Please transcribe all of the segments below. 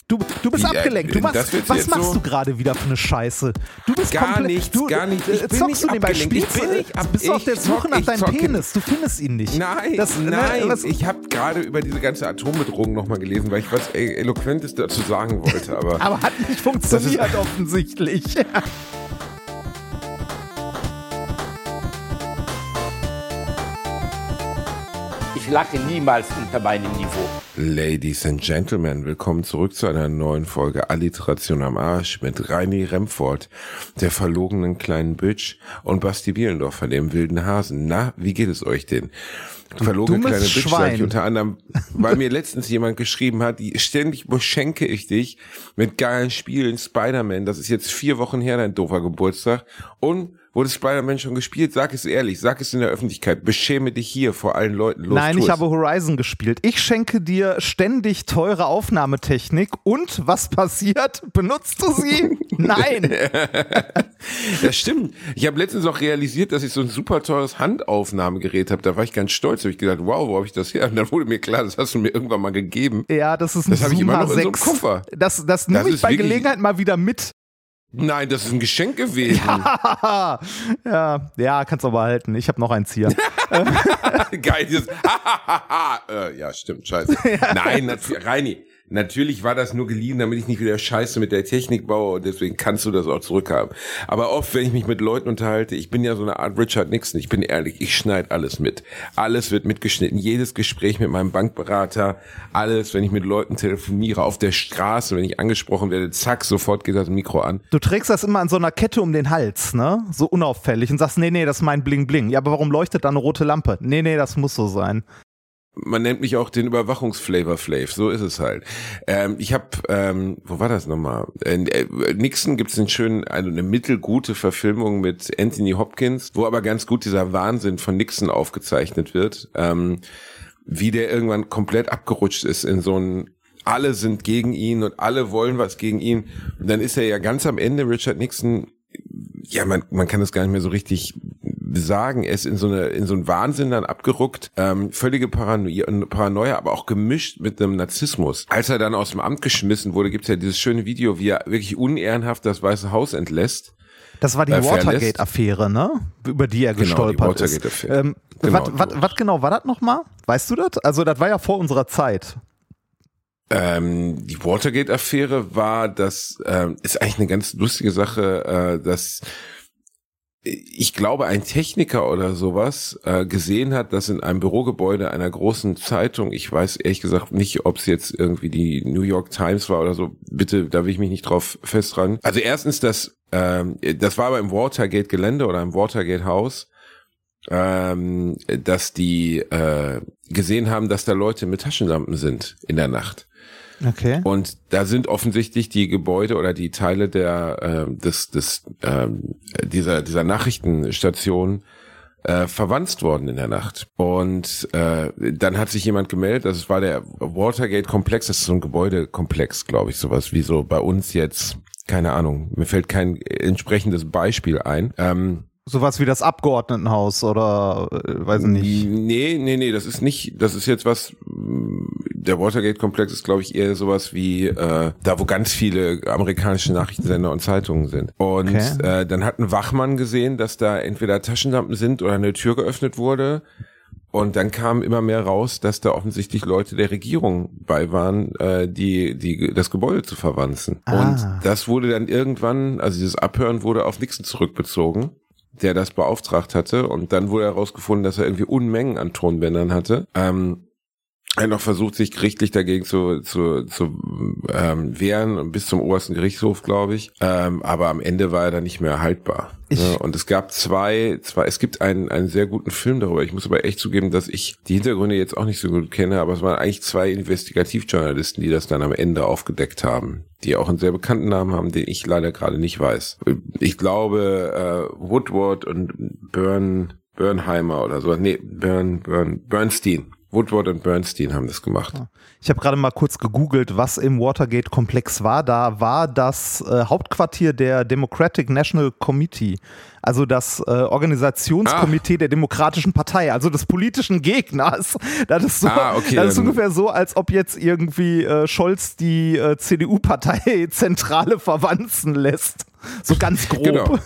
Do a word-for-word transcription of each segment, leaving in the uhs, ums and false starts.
Du, du bist Wie, abgelenkt. Du äh, machst, das wird's was jetzt machst so? du gerade wieder für eine Scheiße? Du bist Gar komplett, nichts, du, gar nicht. Ich äh, bin zockst nicht du nebenbei, abgelenkt. Ich spielst bin du, nicht ab- bist du auf ich der Suche zock- nach ich deinem zocke. Penis. Du findest ihn nicht. Nein, das, ne, nein. was, Ich habe gerade über diese ganze Atombedrohung nochmal gelesen, weil ich was e- Eloquentes dazu sagen wollte. Aber, aber hat nicht funktioniert offensichtlich. Ich lache niemals unter meinem Niveau. Ladies and Gentlemen, willkommen zurück zu einer neuen Folge Alliteration am Arsch mit Reini Remford, der verlogenen kleinen Bitch, und Basti Bielendorfer, dem wilden Hasen. Na, wie geht es euch denn? Verlogene kleine Bitch, sag ich unter anderem, weil mir letztens jemand geschrieben hat, die, ständig beschenke ich dich mit geilen Spielen. Spider-Man, das ist jetzt vier Wochen her, dein doofer Geburtstag. Und wurde Spider-Man schon gespielt? Sag es ehrlich, sag es in der Öffentlichkeit. Beschäme dich hier vor allen Leuten. Los, Nein, tu ich es. habe Horizon gespielt. Ich schenke dir ständig teure Aufnahmetechnik und was passiert? Benutzt du sie? Nein. Das stimmt. Ich habe letztens auch realisiert, dass ich so ein super teures Handaufnahmegerät habe. Da war ich ganz stolz. Da habe ich gedacht, wow, wo habe ich das her? Und dann wurde mir klar, das hast du mir irgendwann mal gegeben. Ja, das ist ein Das habe ich immer noch in so einem sechs. Koffer. Das, das nehme Das ich ist bei wirklich- Gelegenheit mal wieder mit. Nein, das ist ein Geschenk gewesen. ja, ja, kannst aber halten. Ich habe noch eins hier. Geil, dieses äh, ja, stimmt, scheiße. Nein, nat- Reini, natürlich war das nur geliehen, damit ich nicht wieder Scheiße mit der Technik baue, und deswegen kannst du das auch zurückhaben. Aber oft, wenn ich mich mit Leuten unterhalte, ich bin ja so eine Art Richard Nixon, ich bin ehrlich, ich schneide alles mit. Alles wird mitgeschnitten, jedes Gespräch mit meinem Bankberater, alles, wenn ich mit Leuten telefoniere, auf der Straße, wenn ich angesprochen werde, zack, sofort geht das Mikro an. Du trägst das immer an so einer Kette um den Hals, ne? So unauffällig und sagst, nee, nee, das ist mein Bling Bling. Ja, aber warum leuchtet da eine rote Lampe? Nee, nee, das muss so sein. Man nennt mich auch den Überwachungsflavor Flav, so ist es halt. Ähm, ich habe, ähm, wo war das nochmal? Äh, Nixon gibt's einen schönen, also eine mittelgute Verfilmung mit Anthony Hopkins, wo aber ganz gut dieser Wahnsinn von Nixon aufgezeichnet wird, ähm, wie der irgendwann komplett abgerutscht ist in so ein, alle sind gegen ihn und alle wollen was gegen ihn. Und dann ist er ja ganz am Ende, Richard Nixon, ja, man, man kann das gar nicht mehr so richtig sagen, er ist in so eine, in so einen Wahnsinn dann abgeruckt, ähm, völlige Paranoia, Paranoia, aber auch gemischt mit einem Narzissmus. Als er dann aus dem Amt geschmissen wurde, gibt's ja dieses schöne Video, wie er wirklich unehrenhaft das Weiße Haus entlässt. Das war die Äh, Watergate-Affäre, ne? Über die er Genau, gestolpert die ist. Watergate-Affäre. Ähm, Genau, was, die was, was genau war das nochmal? Weißt du das? Also das war ja vor unserer Zeit. Ähm, die Watergate-Affäre war, das ähm, ist eigentlich eine ganz lustige Sache, äh, dass ich glaube, ein Techniker oder sowas äh, gesehen hat, dass in einem Bürogebäude einer großen Zeitung, ich weiß ehrlich gesagt nicht, ob es jetzt irgendwie die New York Times war oder so, bitte, da will ich mich nicht drauf festran. Also erstens, das, ähm, das war aber im Watergate-Gelände oder im Watergate-Haus, ähm, dass die äh, gesehen haben, dass da Leute mit Taschenlampen sind in der Nacht. Okay. Und da sind offensichtlich die Gebäude oder die Teile der äh, des des äh, dieser dieser Nachrichtenstation äh, verwanzt worden in der Nacht. Und äh, dann hat sich jemand gemeldet, das war der Watergate-Komplex, das ist so ein Gebäudekomplex, glaube ich, sowas wie so bei uns jetzt, keine Ahnung, mir fällt kein entsprechendes Beispiel ein. Ähm, Sowas wie das Abgeordnetenhaus oder äh, weiß ich nicht. Nee, nee, nee, das ist nicht, das ist jetzt was, der Watergate-Komplex ist, glaube ich, eher sowas wie äh, da, wo ganz viele amerikanische Nachrichtensender und Zeitungen sind. Und Okay. äh, dann hat ein Wachmann gesehen, dass da entweder Taschenlampen sind oder eine Tür geöffnet wurde. Und dann kam immer mehr raus, dass da offensichtlich Leute der Regierung bei waren, äh, die, die das Gebäude zu verwanzen. Ah. Und das wurde dann irgendwann, also dieses Abhören wurde auf Nixon zurückbezogen, der das beauftragt hatte, und dann wurde herausgefunden, dass er irgendwie Unmengen an Tonbändern hatte. Ähm, er hat noch versucht, sich gerichtlich dagegen zu, zu, zu ähm, wehren, und bis zum obersten Gerichtshof, glaube ich. Ähm, aber am Ende war er dann nicht mehr haltbar. Ich- Ja, und es gab zwei, zwei, es gibt einen, einen sehr guten Film darüber. Ich muss aber echt zugeben, dass ich die Hintergründe jetzt auch nicht so gut kenne, aber es waren eigentlich zwei Investigativjournalisten, die das dann am Ende aufgedeckt haben, die auch einen sehr bekannten Namen haben, den ich leider gerade nicht weiß. Ich glaube, äh, Woodward und Bern, Bernheimer oder so. Nee, Bern, Bern, Bernstein. Woodward und Bernstein haben das gemacht. Ich habe gerade mal kurz gegoogelt, was im Watergate-Komplex war. Da war das äh, Hauptquartier der Democratic National Committee, also das äh, Organisationskomitee ah. der Demokratischen Partei, also des politischen Gegners. Das ist, so, ah, okay, das ist ungefähr so, als ob jetzt irgendwie äh, Scholz die äh, C D U-Partei-Zentrale verwanzen lässt. So ganz grob. Genau.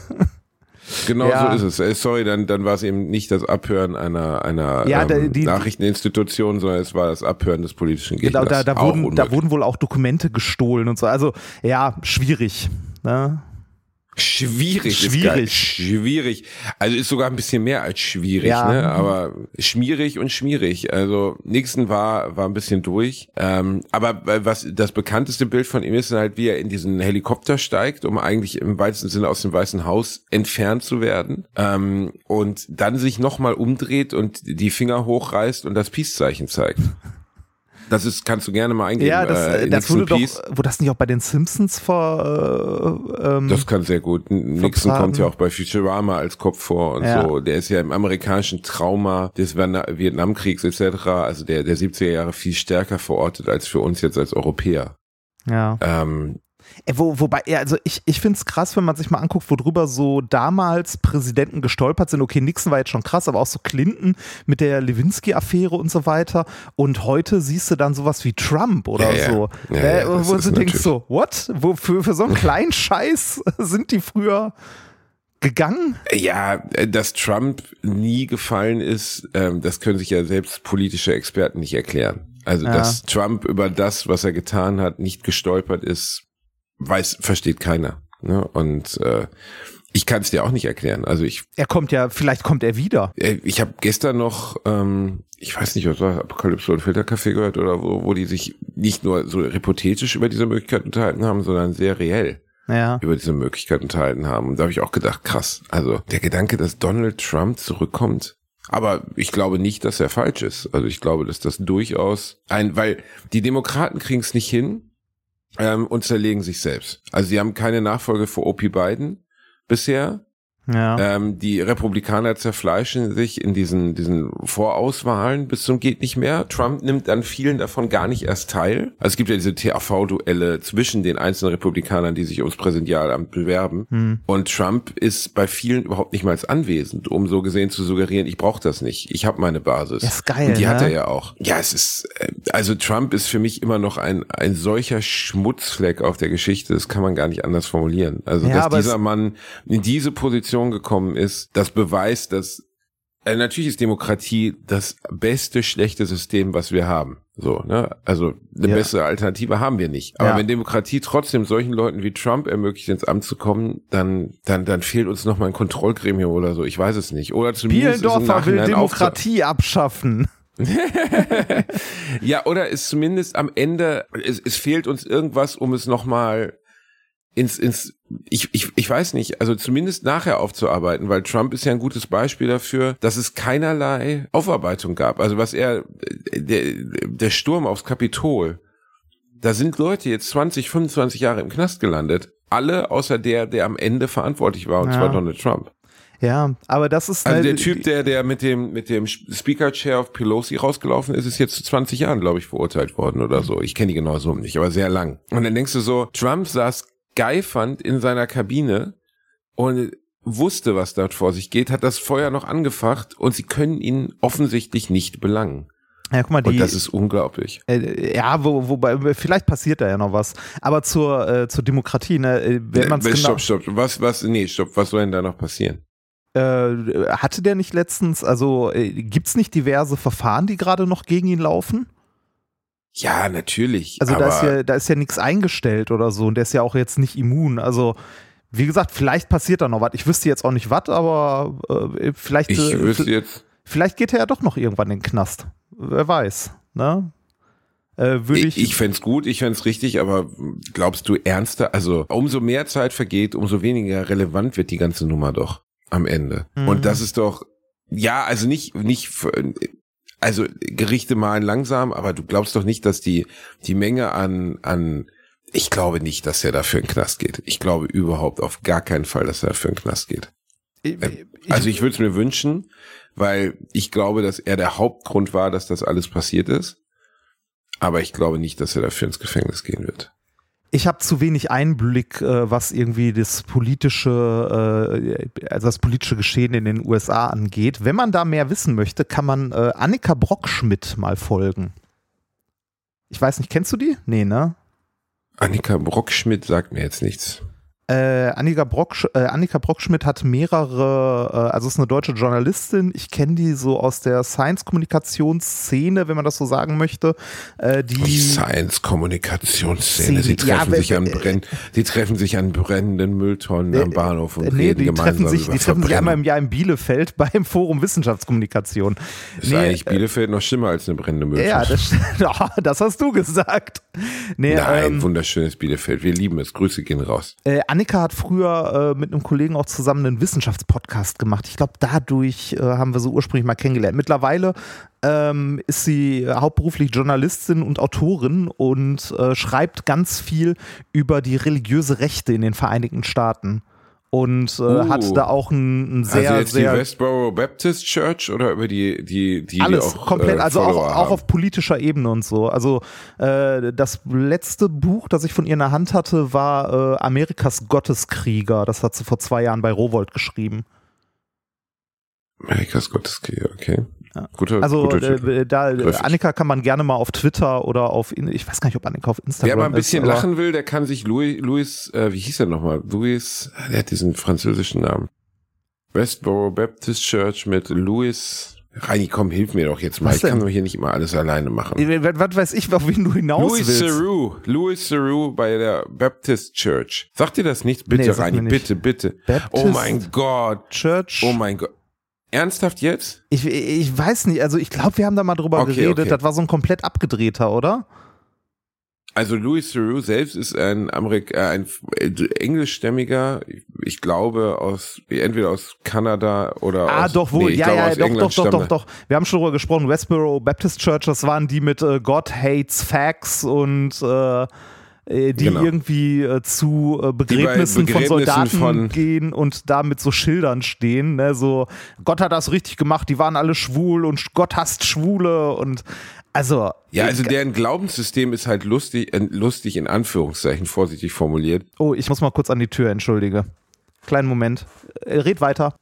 Genau ja. so ist es. Sorry, dann, dann war es eben nicht das Abhören einer, einer ja, da, ähm, die, Nachrichteninstitution, sondern es war das Abhören des politischen Gegners. Genau, da, da, wurden, da wurden wohl auch Dokumente gestohlen und so. Also ja, schwierig. Ne? Schwierig, schwierig. Ist geil. Schwierig. Also ist sogar ein bisschen mehr als schwierig, ja. ne? Aber schmierig und schmierig. Also Nixon war war ein bisschen durch. Ähm, aber was das bekannteste Bild von ihm ist halt, wie er in diesen Helikopter steigt, um eigentlich im weitesten Sinne aus dem Weißen Haus entfernt zu werden. Ähm, und dann sich nochmal umdreht und die Finger hochreißt und das Peace-Zeichen zeigt. Das ist, kannst du gerne mal eingeben. Ja, das, äh, das wurde doch, wurde das nicht auch bei den Simpsons vor? Äh, ähm, das kann sehr gut. Nixon kommt ja auch bei Futurama als Kopf vor und ja. so. Der ist ja im amerikanischen Trauma des Vietnamkriegs et cetera, also der der siebziger Jahre viel stärker verortet als für uns jetzt als Europäer. Ja. Ähm, Wo, wobei, ja, also ich, ich finde es krass, wenn man sich mal anguckt, worüber so damals Präsidenten gestolpert sind. Okay, Nixon war jetzt schon krass, aber auch so Clinton mit der Lewinsky-Affäre und so weiter. Und heute siehst du dann sowas wie Trump oder ja, so. Ja, ja, äh, ja, wo du denkst so, what? Wo, für, für so einen kleinen Scheiß sind die früher gegangen? Ja, dass Trump nie gefallen ist, ähm, das können sich ja selbst politische Experten nicht erklären. Also, ja. dass Trump über das, was er getan hat, nicht gestolpert ist, weiß, versteht keiner. Ne? Und äh, ich kann es dir auch nicht erklären. Also ich. Er kommt ja, vielleicht kommt er wieder. Ich habe gestern noch, ähm, ich weiß nicht, was war Apokalypse und Filterkaffee gehört oder wo, wo die sich nicht nur so hypothetisch über diese Möglichkeit unterhalten haben, sondern sehr reell ja. über diese Möglichkeit unterhalten haben. Und da habe ich auch gedacht, krass. Also der Gedanke, dass Donald Trump zurückkommt. Aber ich glaube nicht, dass er falsch ist. Also ich glaube, dass das durchaus ein, weil die Demokraten kriegen es nicht hin, Ähm, und zerlegen sich selbst. Also sie haben keine Nachfolge für O P Biden bisher. Ja. Ähm, die Republikaner zerfleischen sich in diesen diesen Vorauswahlen bis zum geht nicht mehr. Trump nimmt an vielen davon gar nicht erst teil. Also es gibt ja diese T A V-Duelle zwischen den einzelnen Republikanern, die sich ums Präsidialamt bewerben. Hm. Und Trump ist bei vielen überhaupt nicht mal anwesend, um so gesehen zu suggerieren, ich brauche das nicht. Ich habe meine Basis. Das ist geil, und die ne? hat er ja auch. Ja, es ist, also Trump ist für mich immer noch ein ein solcher Schmutzfleck auf der Geschichte. Das kann man gar nicht anders formulieren. Also ja, dass dieser Mann in diese Position gekommen ist, das beweist, dass äh, natürlich ist Demokratie das beste schlechte System, was wir haben. So, ne? Also eine ja. bessere Alternative haben wir nicht. Aber ja. wenn Demokratie trotzdem solchen Leuten wie Trump ermöglicht, ins Amt zu kommen, dann dann dann fehlt uns noch mal ein Kontrollgremium oder so. Ich weiß es nicht. Oder zumindest Bielendorfer will Demokratie abschaffen. Ja, oder ist zumindest am Ende, es, es fehlt uns irgendwas, um es noch mal ins, ins, ich, ich, ich weiß nicht, also zumindest nachher aufzuarbeiten, weil Trump ist ja ein gutes Beispiel dafür, dass es keinerlei Aufarbeitung gab. Also was er, der, der Sturm aufs Kapitol, da sind Leute jetzt zwanzig, fünfundzwanzig Jahre im Knast gelandet. Alle außer der, der am Ende verantwortlich war, und ja. zwar Donald Trump. Ja, aber das ist also der Typ, der der mit dem mit dem Speaker Chair of Pelosi rausgelaufen ist, ist jetzt zu zwanzig Jahren, glaube ich, verurteilt worden oder so. Ich kenne die genaue Summe nicht, aber sehr lang. Und dann denkst du so, Trump saß geifernd in seiner Kabine und wusste, was dort vor sich geht, hat das Feuer noch angefacht und sie können ihn offensichtlich nicht belangen. Ja, guck mal, die, und das ist unglaublich. Äh, ja, wo, wobei, vielleicht passiert da ja noch was. Aber zur, äh, zur Demokratie, ne, wenn man's äh, genau... Stopp, stopp, was, was, nee, stopp, was soll denn da noch passieren? Äh, hatte der nicht letztens, also äh, gibt's nicht diverse Verfahren, die gerade noch gegen ihn laufen? Ja, natürlich. Also aber da ist ja, da ist ja nichts eingestellt oder so und der ist ja auch jetzt nicht immun. Also wie gesagt, vielleicht passiert da noch was. Ich wüsste jetzt auch nicht was, aber äh, vielleicht, ich äh, wüsste jetzt. Vielleicht geht er ja doch noch irgendwann in den Knast. Wer weiß, ne? Äh, würde ich. Ich fänd's gut, ich fänd's richtig, aber glaubst du ernster? Also umso mehr Zeit vergeht, umso weniger relevant wird die ganze Nummer doch am Ende. Mhm. Und das ist doch, ja, also nicht, nicht, also Gerichte malen langsam, aber du glaubst doch nicht, dass die, die Menge an, an, ich glaube nicht, dass er dafür in den Knast geht. Ich glaube überhaupt auf gar keinen Fall, dass er dafür in den Knast geht. Ich, also ich würde es mir wünschen, weil ich glaube, dass er der Hauptgrund war, dass das alles passiert ist. Aber ich glaube nicht, dass er dafür ins Gefängnis gehen wird. Ich habe zu wenig Einblick, äh, was irgendwie das politische, äh, also das politische Geschehen in den U S A angeht. Wenn man da mehr wissen möchte, kann man äh, Annika Brockschmidt mal folgen. Ich weiß nicht, kennst du die? Nee, ne? Annika Brockschmidt sagt mir jetzt nichts. Äh, Annika, Brock, äh, Annika Brockschmidt hat mehrere, äh, also ist eine deutsche Journalistin, ich kenne die so aus der Science-Kommunikationsszene, wenn man das so sagen möchte. Äh, die die Science-Kommunikationsszene, sie treffen ja, sich an Brenn, sie treffen sich an brennenden Mülltonnen äh, am Bahnhof und nee, reden die gemeinsam treffen sich, über Die treffen sich einmal im Jahr in Bielefeld beim Forum Wissenschaftskommunikation. Ist nee, eigentlich Bielefeld äh, noch schlimmer als eine brennende Mülltonne? Ja, das, das hast du gesagt. Nee, Nein, ähm, wunderschönes Bielefeld, wir lieben es, Grüße gehen raus. Äh, Annika hat früher äh, mit einem Kollegen auch zusammen einen Wissenschaftspodcast gemacht. Ich glaube, dadurch äh, haben wir sie ursprünglich mal kennengelernt. Mittlerweile ähm, ist sie hauptberuflich Journalistin und Autorin und äh, schreibt ganz viel über die religiöse Rechte in den Vereinigten Staaten. Und äh, uh, hat da auch ein, ein sehr, also jetzt sehr... die Westboro Baptist Church oder über die, die, die, alles die auch, komplett, äh, also auch, Follower auch haben. auf politischer Ebene und so. Also äh, das letzte Buch, das ich von ihr in der Hand hatte, war äh, Amerikas Gotteskrieger. Das hat sie vor zwei Jahren bei Rowohlt geschrieben. Amerikas Gotteskrieger, okay. Ja. Guter, also guter äh, da Treffig. Annika kann man gerne mal auf Twitter oder auf, ich weiß gar nicht, ob Annika auf Instagram ist. Wer mal ein bisschen ist, lachen will, der kann sich Louis, Louis äh, wie hieß er nochmal? Louis, der hat diesen französischen Namen. Westboro Baptist Church mit Louis. Reini, komm, hilf mir doch jetzt mal. Was ich kann denn? doch hier nicht immer alles alleine machen. Was, was weiß ich, auf wen du hinaus Louis willst. Theroux, Louis Theroux bei der Baptist Church. Sagt dir das nicht? Bitte, Nee, sagt Reini, mir nicht. bitte, bitte. Baptist Oh mein Gott. Church. Oh mein Gott. Ernsthaft jetzt? Ich, ich weiß nicht, also ich glaube, wir haben da mal drüber Okay, geredet. okay. Das war so ein komplett abgedrehter, oder? Also Louis Theroux selbst ist ein Amerik äh, ein englischstämmiger, ich glaube aus entweder aus Kanada oder ah, aus, doch wohl, nee, ich ja, glaube, ja, aus doch, England doch, doch, stammt doch, er. doch. Wir haben schon drüber gesprochen. Westboro Baptist Church, das waren die mit äh, God hates facts und äh, die Genau. irgendwie äh, zu äh, Begräbnissen, Begräbnissen von Soldaten von- gehen und da mit so Schildern stehen, ne? So, Gott hat das richtig gemacht, die waren alle schwul und Gott hasst Schwule und also. Ja, also äh, deren Glaubenssystem ist halt lustig, äh, lustig in Anführungszeichen, vorsichtig formuliert. Oh, ich muss mal kurz an die Tür, entschuldige. Kleinen Moment. Äh, red weiter.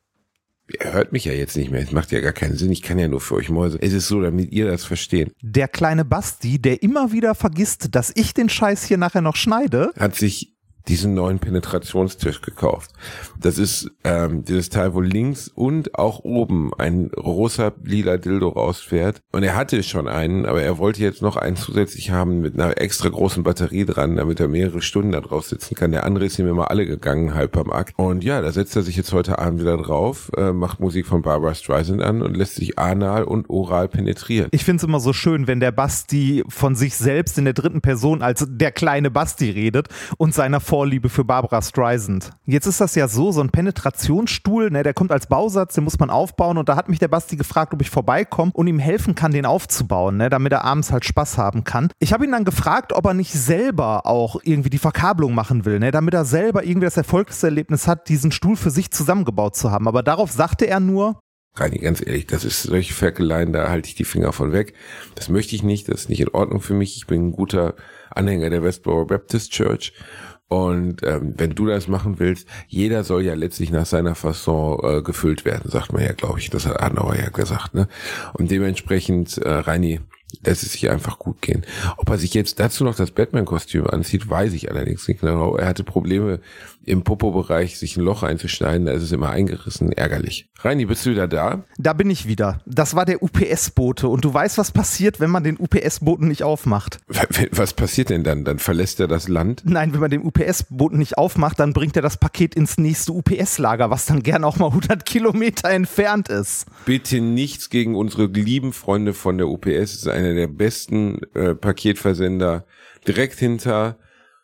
Er hört mich ja jetzt nicht mehr, es macht ja gar keinen Sinn, ich kann ja nur für euch Mäuse. Es ist so, damit ihr das versteht. Der kleine Basti, der immer wieder vergisst, dass ich den Scheiß hier nachher noch schneide. Hat sich diesen neuen Penetrationstisch gekauft. Das ist ähm, dieses Teil, wo links und auch oben ein rosa lila Dildo rausfährt. Und er hatte schon einen, aber er wollte jetzt noch einen zusätzlich haben mit einer extra großen Batterie dran, damit er mehrere Stunden da drauf sitzen kann. Der andere ist ihm immer alle gegangen, halb am Akt. Und ja, da setzt er sich jetzt heute Abend wieder drauf, äh, macht Musik von Barbra Streisand an und lässt sich anal und oral penetrieren. Ich finde es immer so schön, wenn der Basti von sich selbst in der dritten Person als der kleine Basti redet und seiner Vorliebe für Barbra Streisand. Jetzt ist das ja so, so ein Penetrationsstuhl, ne, der kommt als Bausatz, den muss man aufbauen und da hat mich der Basti gefragt, ob ich vorbeikomme und ihm helfen kann, den aufzubauen, ne, damit er abends halt Spaß haben kann. Ich habe ihn dann gefragt, ob er nicht selber auch irgendwie die Verkabelung machen will, ne, damit er selber irgendwie das Erfolgserlebnis hat, diesen Stuhl für sich zusammengebaut zu haben. Aber darauf sagte er nur, Reini, ganz ehrlich, das ist solche Ferkeleien, da halte ich die Finger von weg. Das möchte ich nicht, das ist nicht in Ordnung für mich. Ich bin ein guter Anhänger der Westboro Baptist Church. Und ähm, wenn du das machen willst, jeder soll ja letztlich nach seiner Fasson äh, gefüllt werden, sagt man ja, glaube ich. Das hat Adenauer ja gesagt, ne? Und dementsprechend, äh, Reini, lässt es sich einfach gut gehen. Ob er sich jetzt dazu noch das Batman-Kostüm anzieht, weiß ich allerdings nicht genau. Er hatte Probleme im Popo-Bereich, sich ein Loch einzuschneiden, da ist es immer eingerissen, ärgerlich. Reini, bist du wieder da? da bin ich wieder. Das war der U P S-Bote und du weißt, was passiert, wenn man den U P S-Boten nicht aufmacht. Was passiert denn dann? Dann verlässt er das Land? Nein, wenn man den U P S-Boten nicht aufmacht, dann bringt er das Paket ins nächste U P S-Lager, was dann gern auch mal hundert Kilometer entfernt ist. Bitte nichts gegen unsere lieben Freunde von der U P S. Es ist einer der besten äh, Paketversender. Direkt hinter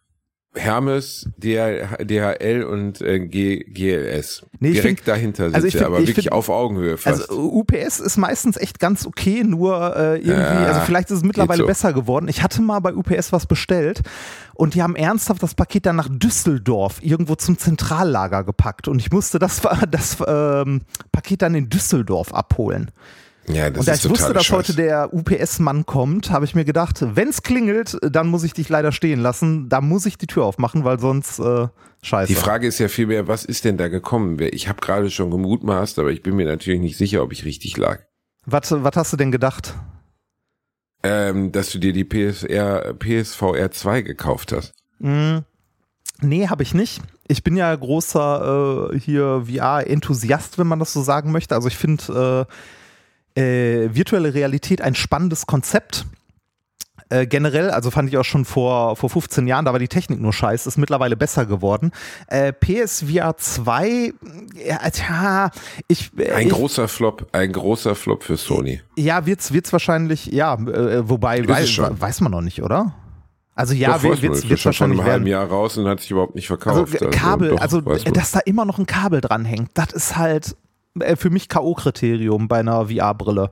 Hermes, D H L und äh, G L S. Nee, ich Direkt find- dahinter sind also ich sie, find- aber ich wirklich find- auf Augenhöhe fast. Also U P S ist meistens echt ganz okay, nur äh, irgendwie, Ja, also vielleicht ist es mittlerweile geht so. besser geworden. Ich hatte mal bei U P S was bestellt und die haben ernsthaft das Paket dann nach Düsseldorf irgendwo zum Zentrallager gepackt und ich musste das, das ähm, Paket dann in Düsseldorf abholen. Ja, das und da ist ich wusste, dass Scheiß. heute der U P S-Mann kommt, habe ich mir gedacht, wenn es klingelt, dann muss ich dich leider stehen lassen. Da muss ich die Tür aufmachen, weil sonst äh, scheiße. Die Frage ist ja vielmehr, was ist denn da gekommen? Ich habe gerade schon gemutmaßt, aber ich bin mir natürlich nicht sicher, ob ich richtig lag. Was, was hast du denn gedacht? Ähm, dass du dir die P S R, P S V R zwei gekauft hast. Mm, nee, habe ich nicht. Ich bin ja großer äh, hier V R-Enthusiast, wenn man das so sagen möchte. Also ich finde äh, Äh, virtuelle Realität ein spannendes Konzept. Äh, generell, also fand ich auch schon vor, vor fünfzehn Jahren, da war die Technik nur scheiße, ist mittlerweile besser geworden. Äh, P S V R zwei, ja, tja, ich... Äh, ein ich, großer Flop, ein großer Flop für Sony. Ja, wird's, wird's wahrscheinlich, ja, äh, wobei, wei, weiß man noch nicht, oder? Also ja, doch, wird's, wird's, wird's schon wahrscheinlich vor einem halben Jahr raus und hat sich überhaupt nicht verkauft. Also Kabel, also, doch, also dass da immer noch ein Kabel dran hängt, das ist halt für mich K O-Kriterium bei einer V R-Brille.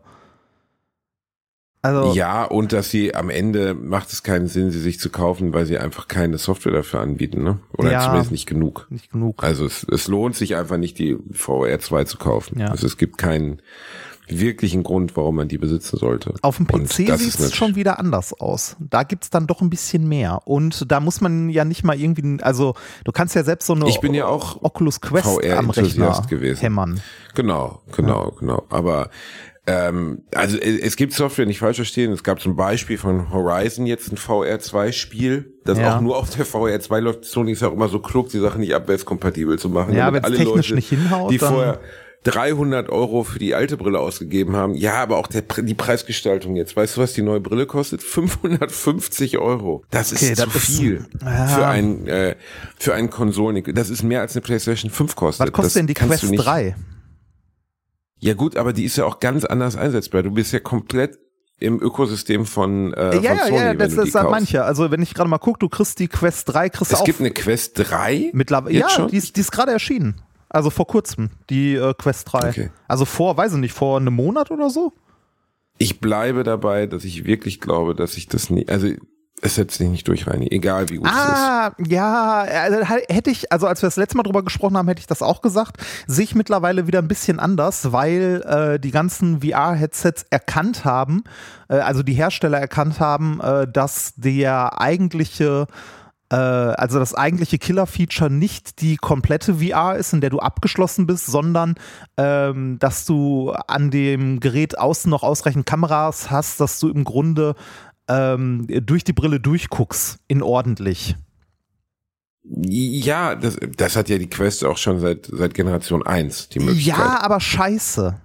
Also, ja, und dass sie am Ende macht es keinen Sinn, sie sich zu kaufen, weil sie einfach keine Software dafür anbieten, ne? Oder ja, zumindest nicht genug. Nicht genug. Also es, es lohnt sich einfach nicht, die V R zwei zu kaufen. Ja. Also es gibt keinen wirklichen Grund, warum man die besitzen sollte. Auf dem P C sieht es schon wieder anders aus. Da gibt's dann doch ein bisschen mehr. Und da muss man ja nicht mal irgendwie, also du kannst ja selbst so eine ich bin ja auch Oculus Quest am Rechner gewesen. hämmern. Genau, genau, ja. genau. Aber ähm, also es gibt Software, nicht falsch verstehen. Es gab zum Beispiel von Horizon jetzt ein V R zwei Spiel, das ja. auch nur auf der V R zwei läuft. Sony ist auch immer so klug, die Sachen nicht abwärtskompatibel zu machen. Ja, wenn es technisch Leute, nicht hinhaut, die dann vorher dreihundert Euro für die alte Brille ausgegeben haben. Ja, aber auch der, die Preisgestaltung jetzt. Weißt du, was die neue Brille kostet? fünfhundertfünfzig Euro. Das ist okay, zu das viel ist, ja. für ein äh, für einen Konsolen. Das ist mehr als eine PlayStation fünf kostet. Was kostet das denn die Quest drei? Ja gut, aber die ist ja auch ganz anders einsetzbar. Du bist ja komplett im Ökosystem von, äh, ja, von Sony, ja, ja, das, wenn du das sagen manche. Also wenn ich gerade mal gucke, du kriegst die Quest drei, kriegst du auch. Es gibt eine Quest drei? Mittlerweile, ja, schon? die ist, die ist gerade erschienen. Also vor kurzem, die äh, Quest drei. Okay. Also vor, weiß ich nicht, vor einem Monat oder so? Ich bleibe dabei, dass ich wirklich glaube, dass ich das nie, also es setzt sich nicht durch, Reini, egal wie gut ah, es ist. Ah, ja, also hätte ich, also als wir das letzte Mal drüber gesprochen haben, hätte ich das auch gesagt. Sehe ich mittlerweile wieder ein bisschen anders, weil äh, die ganzen V R-Headsets erkannt haben, äh, also die Hersteller erkannt haben, äh, dass der eigentliche also das eigentliche Killer-Feature nicht die komplette V R ist, in der du abgeschlossen bist, sondern ähm, dass du an dem Gerät außen noch ausreichend Kameras hast, dass du im Grunde ähm, durch die Brille durchguckst, in ordentlich. Ja, das, das hat ja die Quest auch schon seit, seit Generation eins, die Möglichkeit. Ja, aber scheiße.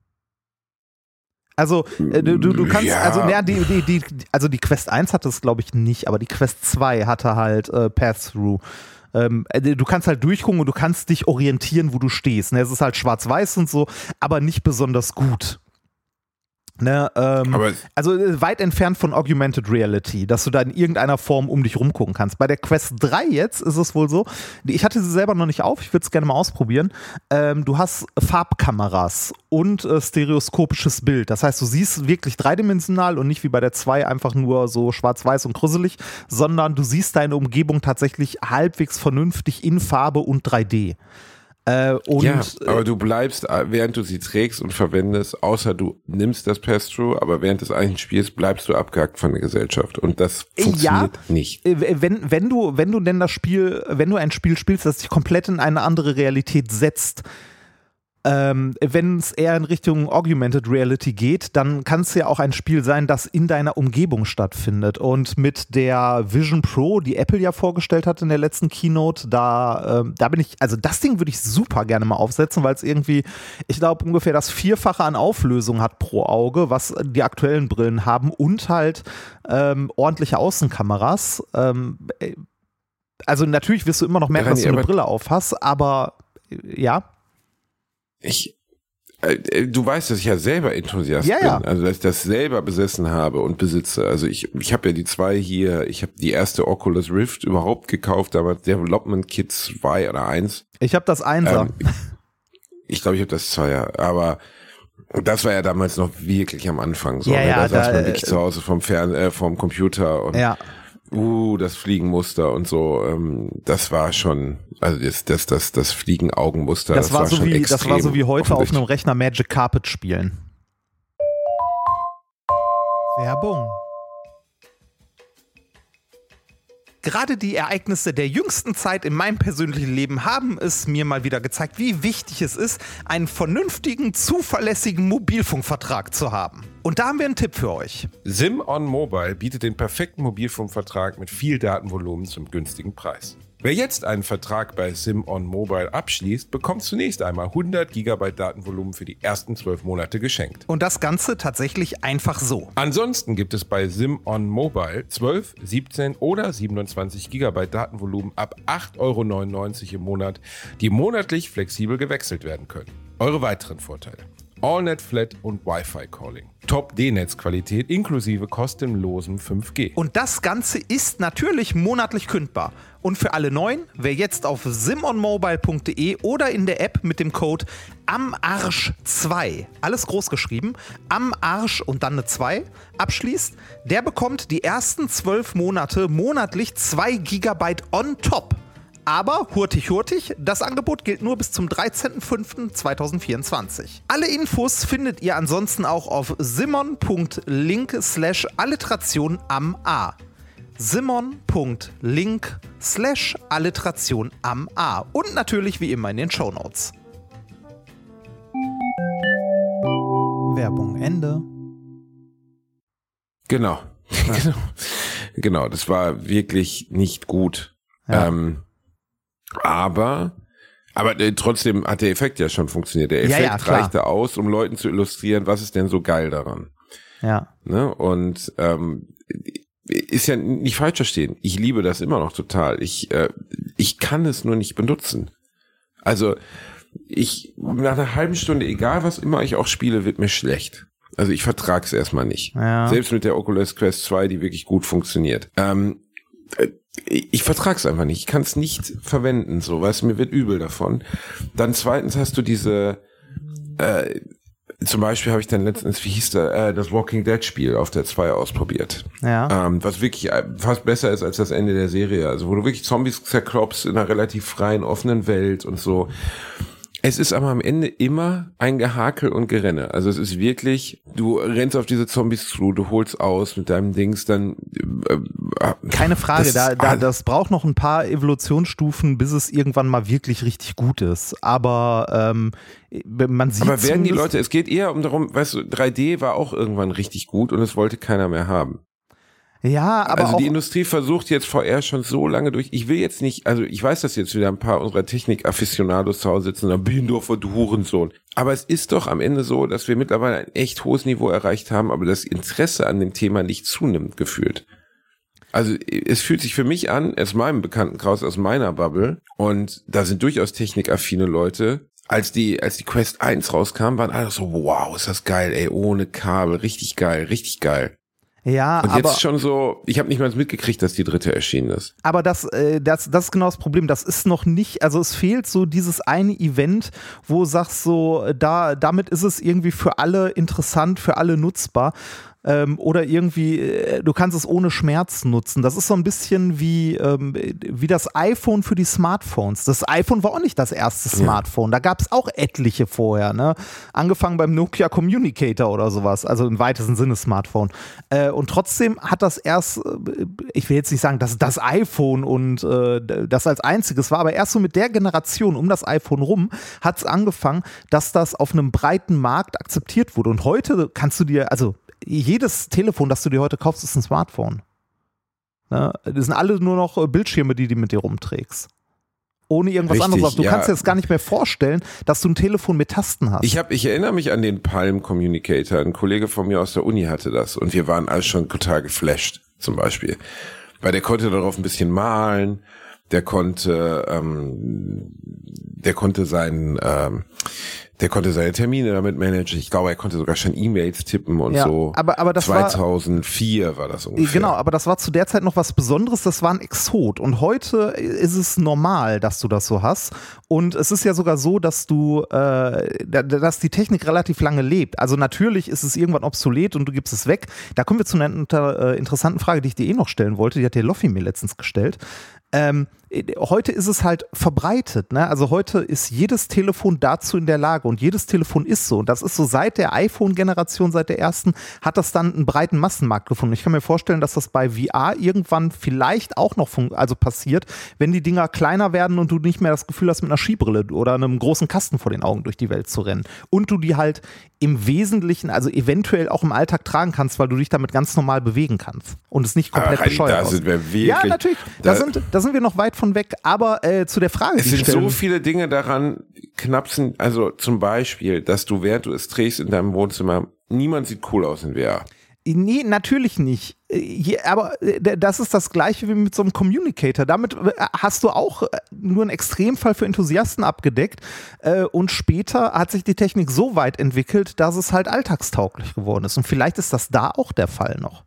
Also äh, du, du kannst, ja. also ja, die, die, die, also die Quest eins hatte es glaube ich nicht, aber die Quest zwei hatte halt äh, Pass-Through. Ähm, du kannst halt durchgucken und du kannst dich orientieren, wo du stehst. Ne? Es ist halt schwarz-weiß und so, aber nicht besonders gut. Ne, ähm, aber also weit entfernt von Augmented Reality, dass du da in irgendeiner Form um dich rumgucken kannst. Bei der Quest drei jetzt ist es wohl so, ich hatte sie selber noch nicht auf, ich würde es gerne mal ausprobieren. Ähm, du hast Farbkameras und äh, stereoskopisches Bild. Das heißt, du siehst wirklich dreidimensional und nicht wie bei der zwei einfach nur so schwarz-weiß und gruselig, sondern du siehst deine Umgebung tatsächlich halbwegs vernünftig in Farbe und drei D. Äh, und, ja, aber du bleibst, während du sie trägst und verwendest, außer du nimmst das Pass-Through, aber während des eigentlichen Spiels bleibst du abgehackt von der Gesellschaft und das funktioniert ja, nicht. Wenn, wenn du, wenn du denn das Spiel, wenn du ein Spiel spielst, das dich komplett in eine andere Realität setzt, Ähm, wenn es eher in Richtung Augmented Reality geht, dann kann es ja auch ein Spiel sein, das in deiner Umgebung stattfindet. Und mit der Vision Pro, die Apple ja vorgestellt hat in der letzten Keynote, da, ähm, da bin ich, also das Ding würde ich super gerne mal aufsetzen, weil es irgendwie, ich glaube, ungefähr das Vierfache an Auflösung hat pro Auge, was die aktuellen Brillen haben und halt ähm, ordentliche Außenkameras. Ähm, also natürlich wirst du immer noch merken, dass du eine Brille auf hast, aber äh, ja. Ich, äh, du weißt, dass ich ja selber Enthusiast ja, ja. bin, also dass ich das selber besessen habe und besitze. Also ich, ich habe ja die zwei hier, ich habe die erste Oculus Rift überhaupt gekauft, damals Development Kit zwei oder eins. Ich habe das Einser. Ähm, ich glaube, ich habe das Zweier, aber das war ja damals noch wirklich am Anfang so. Ja, ne? ja, Da saß da, man wirklich äh, zu Hause vom Fern, äh, vom Computer und ja. Uh, das Fliegenmuster und so, ähm, das war schon, also das, das, das, das Fliegenaugenmuster, das, das war, war so schon wie, das war so wie heute auf einem offensichtlich. Rechner Magic Carpet spielen. Werbung. Gerade die Ereignisse der jüngsten Zeit in meinem persönlichen Leben haben es mir mal wieder gezeigt, wie wichtig es ist, einen vernünftigen, zuverlässigen Mobilfunkvertrag zu haben. Und da haben wir einen Tipp für euch. SIM on Mobile bietet den perfekten Mobilfunkvertrag mit viel Datenvolumen zum günstigen Preis. Wer jetzt einen Vertrag bei SIM on Mobile abschließt, bekommt zunächst einmal hundert Gigabyte Datenvolumen für die ersten zwölf Monate geschenkt. Und das Ganze tatsächlich einfach so. Ansonsten gibt es bei SIM on Mobile zwölf, siebzehn oder siebenundzwanzig Gigabyte Datenvolumen ab acht Euro neunundneunzig im Monat, die monatlich flexibel gewechselt werden können. Eure weiteren Vorteile: AllNet Flat und Wi-Fi Calling. Top-D-Netzqualität inklusive kostenlosem fünf G. Und das Ganze ist natürlich monatlich kündbar. Und für alle Neuen, wer jetzt auf simonmobile punkt de oder in der App mit dem Code am Arsch zwei, alles groß geschrieben, am Arsch und dann eine zwei, abschließt, der bekommt die ersten zwölf Monate monatlich zwei Gigabyte on top. Aber hurtig, hurtig, das Angebot gilt nur bis zum dreizehnten fünften zweitausendvierundzwanzig. Alle Infos findet ihr ansonsten auch auf simon punkt link slash alliteration am A. simon punkt link slash alliteration am A. Und natürlich wie immer in den Shownotes. Werbung Ende. Genau. genau. Genau, das war wirklich nicht gut. Ja. Ähm, Aber, aber äh, trotzdem hat der Effekt ja schon funktioniert. Der Effekt ja, ja, reichte aus, um Leuten zu illustrieren, was ist denn so geil daran. Ja. Ne? Und ähm, ist ja nicht falsch verstehen. Ich liebe das immer noch total. Ich äh, ich kann es nur nicht benutzen. Also ich nach einer halben Stunde, egal was immer ich auch spiele, wird mir schlecht. Also ich vertrag's erstmal nicht. Ja. Selbst mit der Oculus Quest zwei, die wirklich gut funktioniert. Ähm, äh, Ich vertrag's einfach nicht. Ich kann es nicht verwenden, so, weißt du, mir wird übel davon. Dann zweitens hast du diese, äh, zum Beispiel habe ich dann letztens, wie hieß der, äh, das Walking Dead Spiel auf der zwei ausprobiert. Ja. Ähm, was wirklich fast besser ist als das Ende der Serie. Also wo du wirklich Zombies zerklopfst in einer relativ freien, offenen Welt und so. Es ist aber am Ende immer ein Gehakel und Gerenne. Also es ist wirklich, du rennst auf diese Zombies zu, du holst aus mit deinem Dings, dann äh, keine Frage, das, da, da, das braucht noch ein paar Evolutionsstufen, bis es irgendwann mal wirklich richtig gut ist. Aber ähm, man sieht Aber werden die Leute, es geht eher um darum, weißt du, drei D war auch irgendwann richtig gut und es wollte keiner mehr haben. Ja, aber also auch die Industrie versucht jetzt V R schon so lange durch. Ich will jetzt nicht, also ich weiß, dass jetzt wieder ein paar unserer Technik-Afficionados zu Hause sitzen und sagen, Bindorfer, du Hurensohn. Aber es ist doch am Ende so, dass wir mittlerweile ein echt hohes Niveau erreicht haben, aber das Interesse an dem Thema nicht zunimmt, gefühlt. Also es fühlt sich für mich an, aus meinem Bekanntenkreis, aus meiner Bubble, und da sind durchaus technikaffine Leute. Als die, als die Quest eins rauskam, waren alle so, wow, ist das geil, ey, ohne Kabel, richtig geil, richtig geil. Ja, und aber jetzt schon so, ich habe nicht mal mitgekriegt, dass die dritte erschienen ist. Aber das, äh, das, das ist genau das Problem. Das ist noch nicht, also es fehlt so dieses eine Event, wo du sagst so, da, damit ist es irgendwie für alle interessant, für alle nutzbar. Ähm, oder irgendwie, äh, du kannst es ohne Schmerz nutzen. Das ist so ein bisschen wie, ähm, wie das iPhone für die Smartphones. Das iPhone war auch nicht das erste Smartphone. Ja. Da gab es auch etliche vorher, ne? Angefangen beim Nokia Communicator oder sowas, also im weitesten Sinne Smartphone. Äh, und trotzdem hat das erst, ich will jetzt nicht sagen, dass das iPhone und äh, das als einziges war, aber erst so mit der Generation um das iPhone rum hat es angefangen, dass das auf einem breiten Markt akzeptiert wurde. Und heute kannst du dir, also jedes Telefon, das du dir heute kaufst, ist ein Smartphone. Ne? Das sind alle nur noch Bildschirme, die du mit dir rumträgst. Ohne irgendwas Richtig, anderes. Du ja. kannst dir jetzt gar nicht mehr vorstellen, dass du ein Telefon mit Tasten hast. Ich, hab, ich erinnere mich an den Palm Communicator. Ein Kollege von mir aus der Uni hatte das. Und wir waren alle schon total geflasht, zum Beispiel. Weil der konnte darauf ein bisschen malen. Der konnte, ähm, der konnte seinen, ähm, Der konnte seine Termine damit managen. Ich glaube, er konnte sogar schon E-Mails tippen und ja, so. Aber, aber das zweitausendvier war, war das ungefähr. Genau, aber das war zu der Zeit noch was Besonderes. Das war ein Exot. Und heute ist es normal, dass du das so hast. Und es ist ja sogar so, dass du, äh, dass die Technik relativ lange lebt. Also natürlich ist es irgendwann obsolet und du gibst es weg. Da kommen wir zu einer inter, äh, interessanten Frage, die ich dir eh noch stellen wollte. Die hat der Loffi mir letztens gestellt. Ähm, heute ist es halt verbreitet, ne? Also heute ist jedes Telefon dazu in der Lage und jedes Telefon ist so und das ist so seit der iPhone-Generation, seit der ersten, hat das dann einen breiten Massenmarkt gefunden. Ich kann mir vorstellen, dass das bei V R irgendwann vielleicht auch noch fun- also passiert, wenn die Dinger kleiner werden und du nicht mehr das Gefühl hast, mit einer Skibrille oder einem großen Kasten vor den Augen durch die Welt zu rennen und du die halt im Wesentlichen, also eventuell auch im Alltag tragen kannst, weil du dich damit ganz normal bewegen kannst und es nicht komplett bescheuert aussieht. Ja, natürlich, da, da, sind, da sind wir noch weit von weg, aber äh, zu der Frage, es die sind stellen, so viele Dinge daran knapsen, also zum Beispiel, dass du, während du es trägst in deinem Wohnzimmer, niemand sieht cool aus in V R. Nee, natürlich nicht. Hier, aber das ist das Gleiche wie mit so einem Communicator. Damit hast du auch nur einen Extremfall für Enthusiasten abgedeckt. Und später hat sich die Technik so weit entwickelt, dass es halt alltagstauglich geworden ist. Und vielleicht ist das da auch der Fall noch.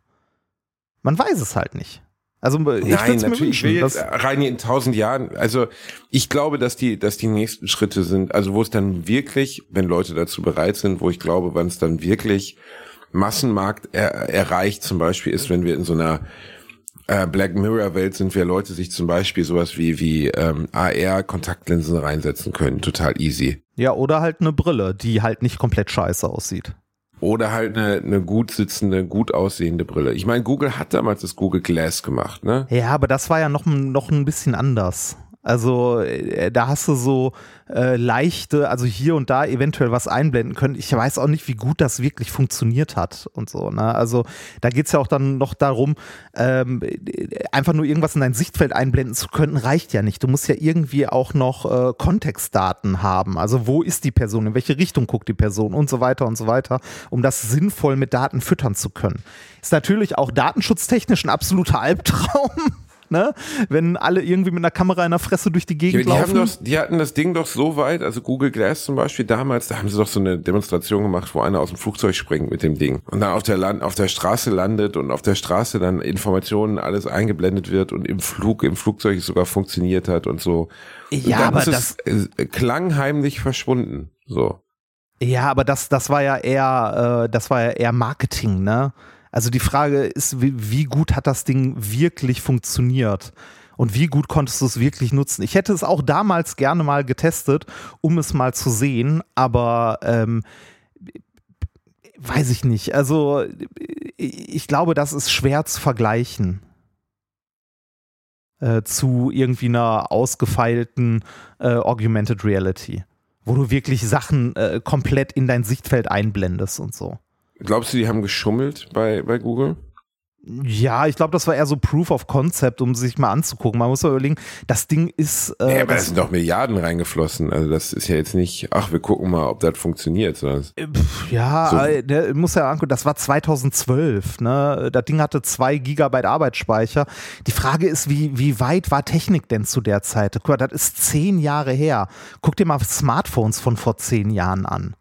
Man weiß es halt nicht. Also ich Nein, mir natürlich. wünschen, ich will jetzt rein in tausend Jahren. Also ich glaube, dass die, dass die nächsten Schritte sind. Also wo es dann wirklich, wenn Leute dazu bereit sind, wo ich glaube, wann es dann wirklich Massenmarkt er, erreicht, zum Beispiel ist, wenn wir in so einer äh, Black Mirror Welt sind, wer Leute sich zum Beispiel sowas wie wie ähm, A R-Kontaktlinsen reinsetzen können, total easy. Ja, oder halt eine Brille, die halt nicht komplett scheiße aussieht. Oder halt eine, eine gut sitzende, gut aussehende Brille. Ich meine, Google hat damals das Google Glass gemacht, ne? Ja, aber das war ja noch, noch ein bisschen anders. Also äh, da hast du so äh, leichte, also hier und da eventuell was einblenden können. Ich weiß auch nicht, wie gut das wirklich funktioniert hat und so. Ne? Also da geht's ja auch dann noch darum, ähm, einfach nur irgendwas in dein Sichtfeld einblenden zu können, reicht ja nicht. Du musst ja irgendwie auch noch äh, Kontextdaten haben. Also wo ist die Person, in welche Richtung guckt die Person und so weiter und so weiter, um das sinnvoll mit Daten füttern zu können. Ist natürlich auch datenschutztechnisch ein absoluter Albtraum. Ne? Wenn alle irgendwie mit einer Kamera in der Fresse durch die Gegend ja, die laufen. Haben doch, die hatten das Ding doch so weit, also Google Glass zum Beispiel damals, da haben sie doch so eine Demonstration gemacht, wo einer aus dem Flugzeug springt mit dem Ding und dann auf der Land, auf der Straße landet und auf der Straße dann Informationen, alles eingeblendet wird und im Flug, im Flugzeug sogar funktioniert hat und so. Ja, und aber das es, äh, klang heimlich verschwunden, so. Ja, aber das, das war ja eher, äh, das war ja eher Marketing, ne? Also die Frage ist, wie, wie gut hat das Ding wirklich funktioniert und wie gut konntest du es wirklich nutzen? Ich hätte es auch damals gerne mal getestet, um es mal zu sehen, aber ähm, weiß ich nicht. Also ich glaube, das ist schwer zu vergleichen äh, zu irgendwie einer ausgefeilten äh, Augmented Reality, wo du wirklich Sachen äh, komplett in dein Sichtfeld einblendest und so. Glaubst du, die haben geschummelt bei, bei Google? Ja, ich glaube, das war eher so Proof of Concept, um sich mal anzugucken. Man muss ja überlegen, das Ding ist... Äh, ja, aber da sind doch Milliarden reingeflossen. Also das ist ja jetzt nicht, ach, wir gucken mal, ob das funktioniert. Sondern ja, so. äh, der muss ja angucken, das war zweitausendzwölf. Ne? Das Ding hatte zwei Gigabyte Arbeitsspeicher. Die Frage ist, wie, wie weit war Technik denn zu der Zeit? Guck mal, das ist zehn Jahre her. Guck dir mal Smartphones von vor zehn Jahren an.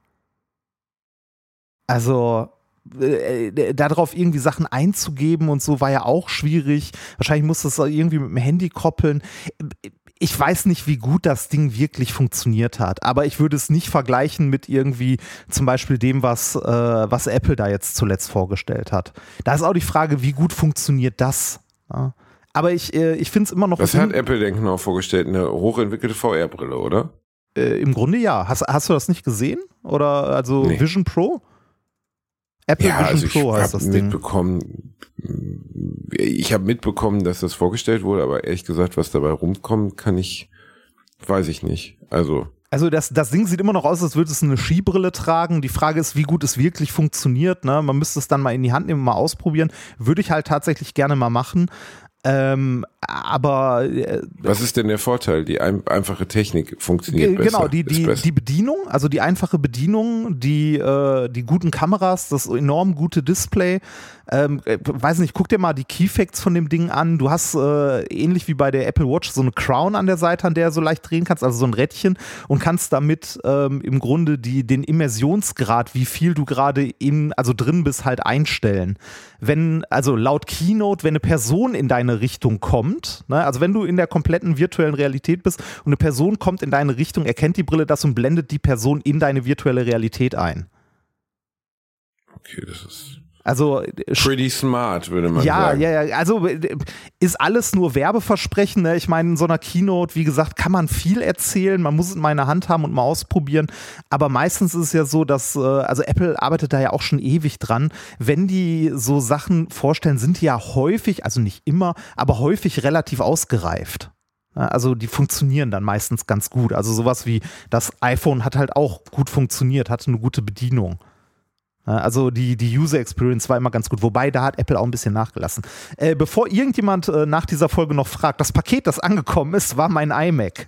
Also äh, darauf irgendwie Sachen einzugeben und so war ja auch schwierig. Wahrscheinlich musst du es irgendwie mit dem Handy koppeln. Ich weiß nicht, wie gut das Ding wirklich funktioniert hat, aber ich würde es nicht vergleichen mit irgendwie zum Beispiel dem, was, äh, was Apple da jetzt zuletzt vorgestellt hat. Da ist auch die Frage, wie gut funktioniert das? Ja. Aber ich, äh, ich finde es immer noch... Was hat Apple denn genau vorgestellt? Eine hochentwickelte V R-Brille, oder? Äh, Im Grunde ja. Hast, hast du das nicht gesehen? Oder also nee. Vision Pro? Apple ja, Vision also Pro heißt das Ding. Mitbekommen, ich habe mitbekommen, dass das vorgestellt wurde, aber ehrlich gesagt, was dabei rumkommt, kann ich, weiß ich nicht. Also Also das, das Ding sieht immer noch aus, als würde es eine Skibrille tragen. Die Frage ist, wie gut es wirklich funktioniert. Ne? Man müsste es dann mal in die Hand nehmen und mal ausprobieren. Würde ich halt tatsächlich gerne mal machen. Ähm, aber äh, was ist denn der Vorteil? Die ein, einfache Technik funktioniert besser. Genau, die, die, die Bedienung, also die einfache Bedienung, die, äh, die guten Kameras, das enorm gute Display. Ähm, weiß nicht, guck dir mal die Keyfacts von dem Ding an. Du hast äh, ähnlich wie bei der Apple Watch so eine Crown an der Seite, an der du so leicht drehen kannst, also so ein Rädchen, und kannst damit ähm, im Grunde die, den Immersionsgrad, wie viel du gerade in, also drin bist, halt einstellen. Wenn, also laut Keynote, wenn eine Person in deine Richtung kommt, ne, also wenn du in der kompletten virtuellen Realität bist und eine Person kommt in deine Richtung, erkennt die Brille das und blendet die Person in deine virtuelle Realität ein. Okay, das ist also pretty smart, würde man ja, sagen. Ja, ja, also ist alles nur Werbeversprechen. Ne? Ich meine, in so einer Keynote, wie gesagt, kann man viel erzählen, man muss es mal in der Hand haben und mal ausprobieren, aber meistens ist es ja so, dass, also Apple arbeitet da ja auch schon ewig dran, wenn die so Sachen vorstellen, sind die ja häufig, also nicht immer, aber häufig relativ ausgereift. Also die funktionieren dann meistens ganz gut. Also sowas wie das iPhone hat halt auch gut funktioniert, hatte eine gute Bedienung. Also die, die User Experience war immer ganz gut, wobei da hat Apple auch ein bisschen nachgelassen. Äh, bevor irgendjemand äh, nach dieser Folge noch fragt, das Paket, das angekommen ist, war mein iMac.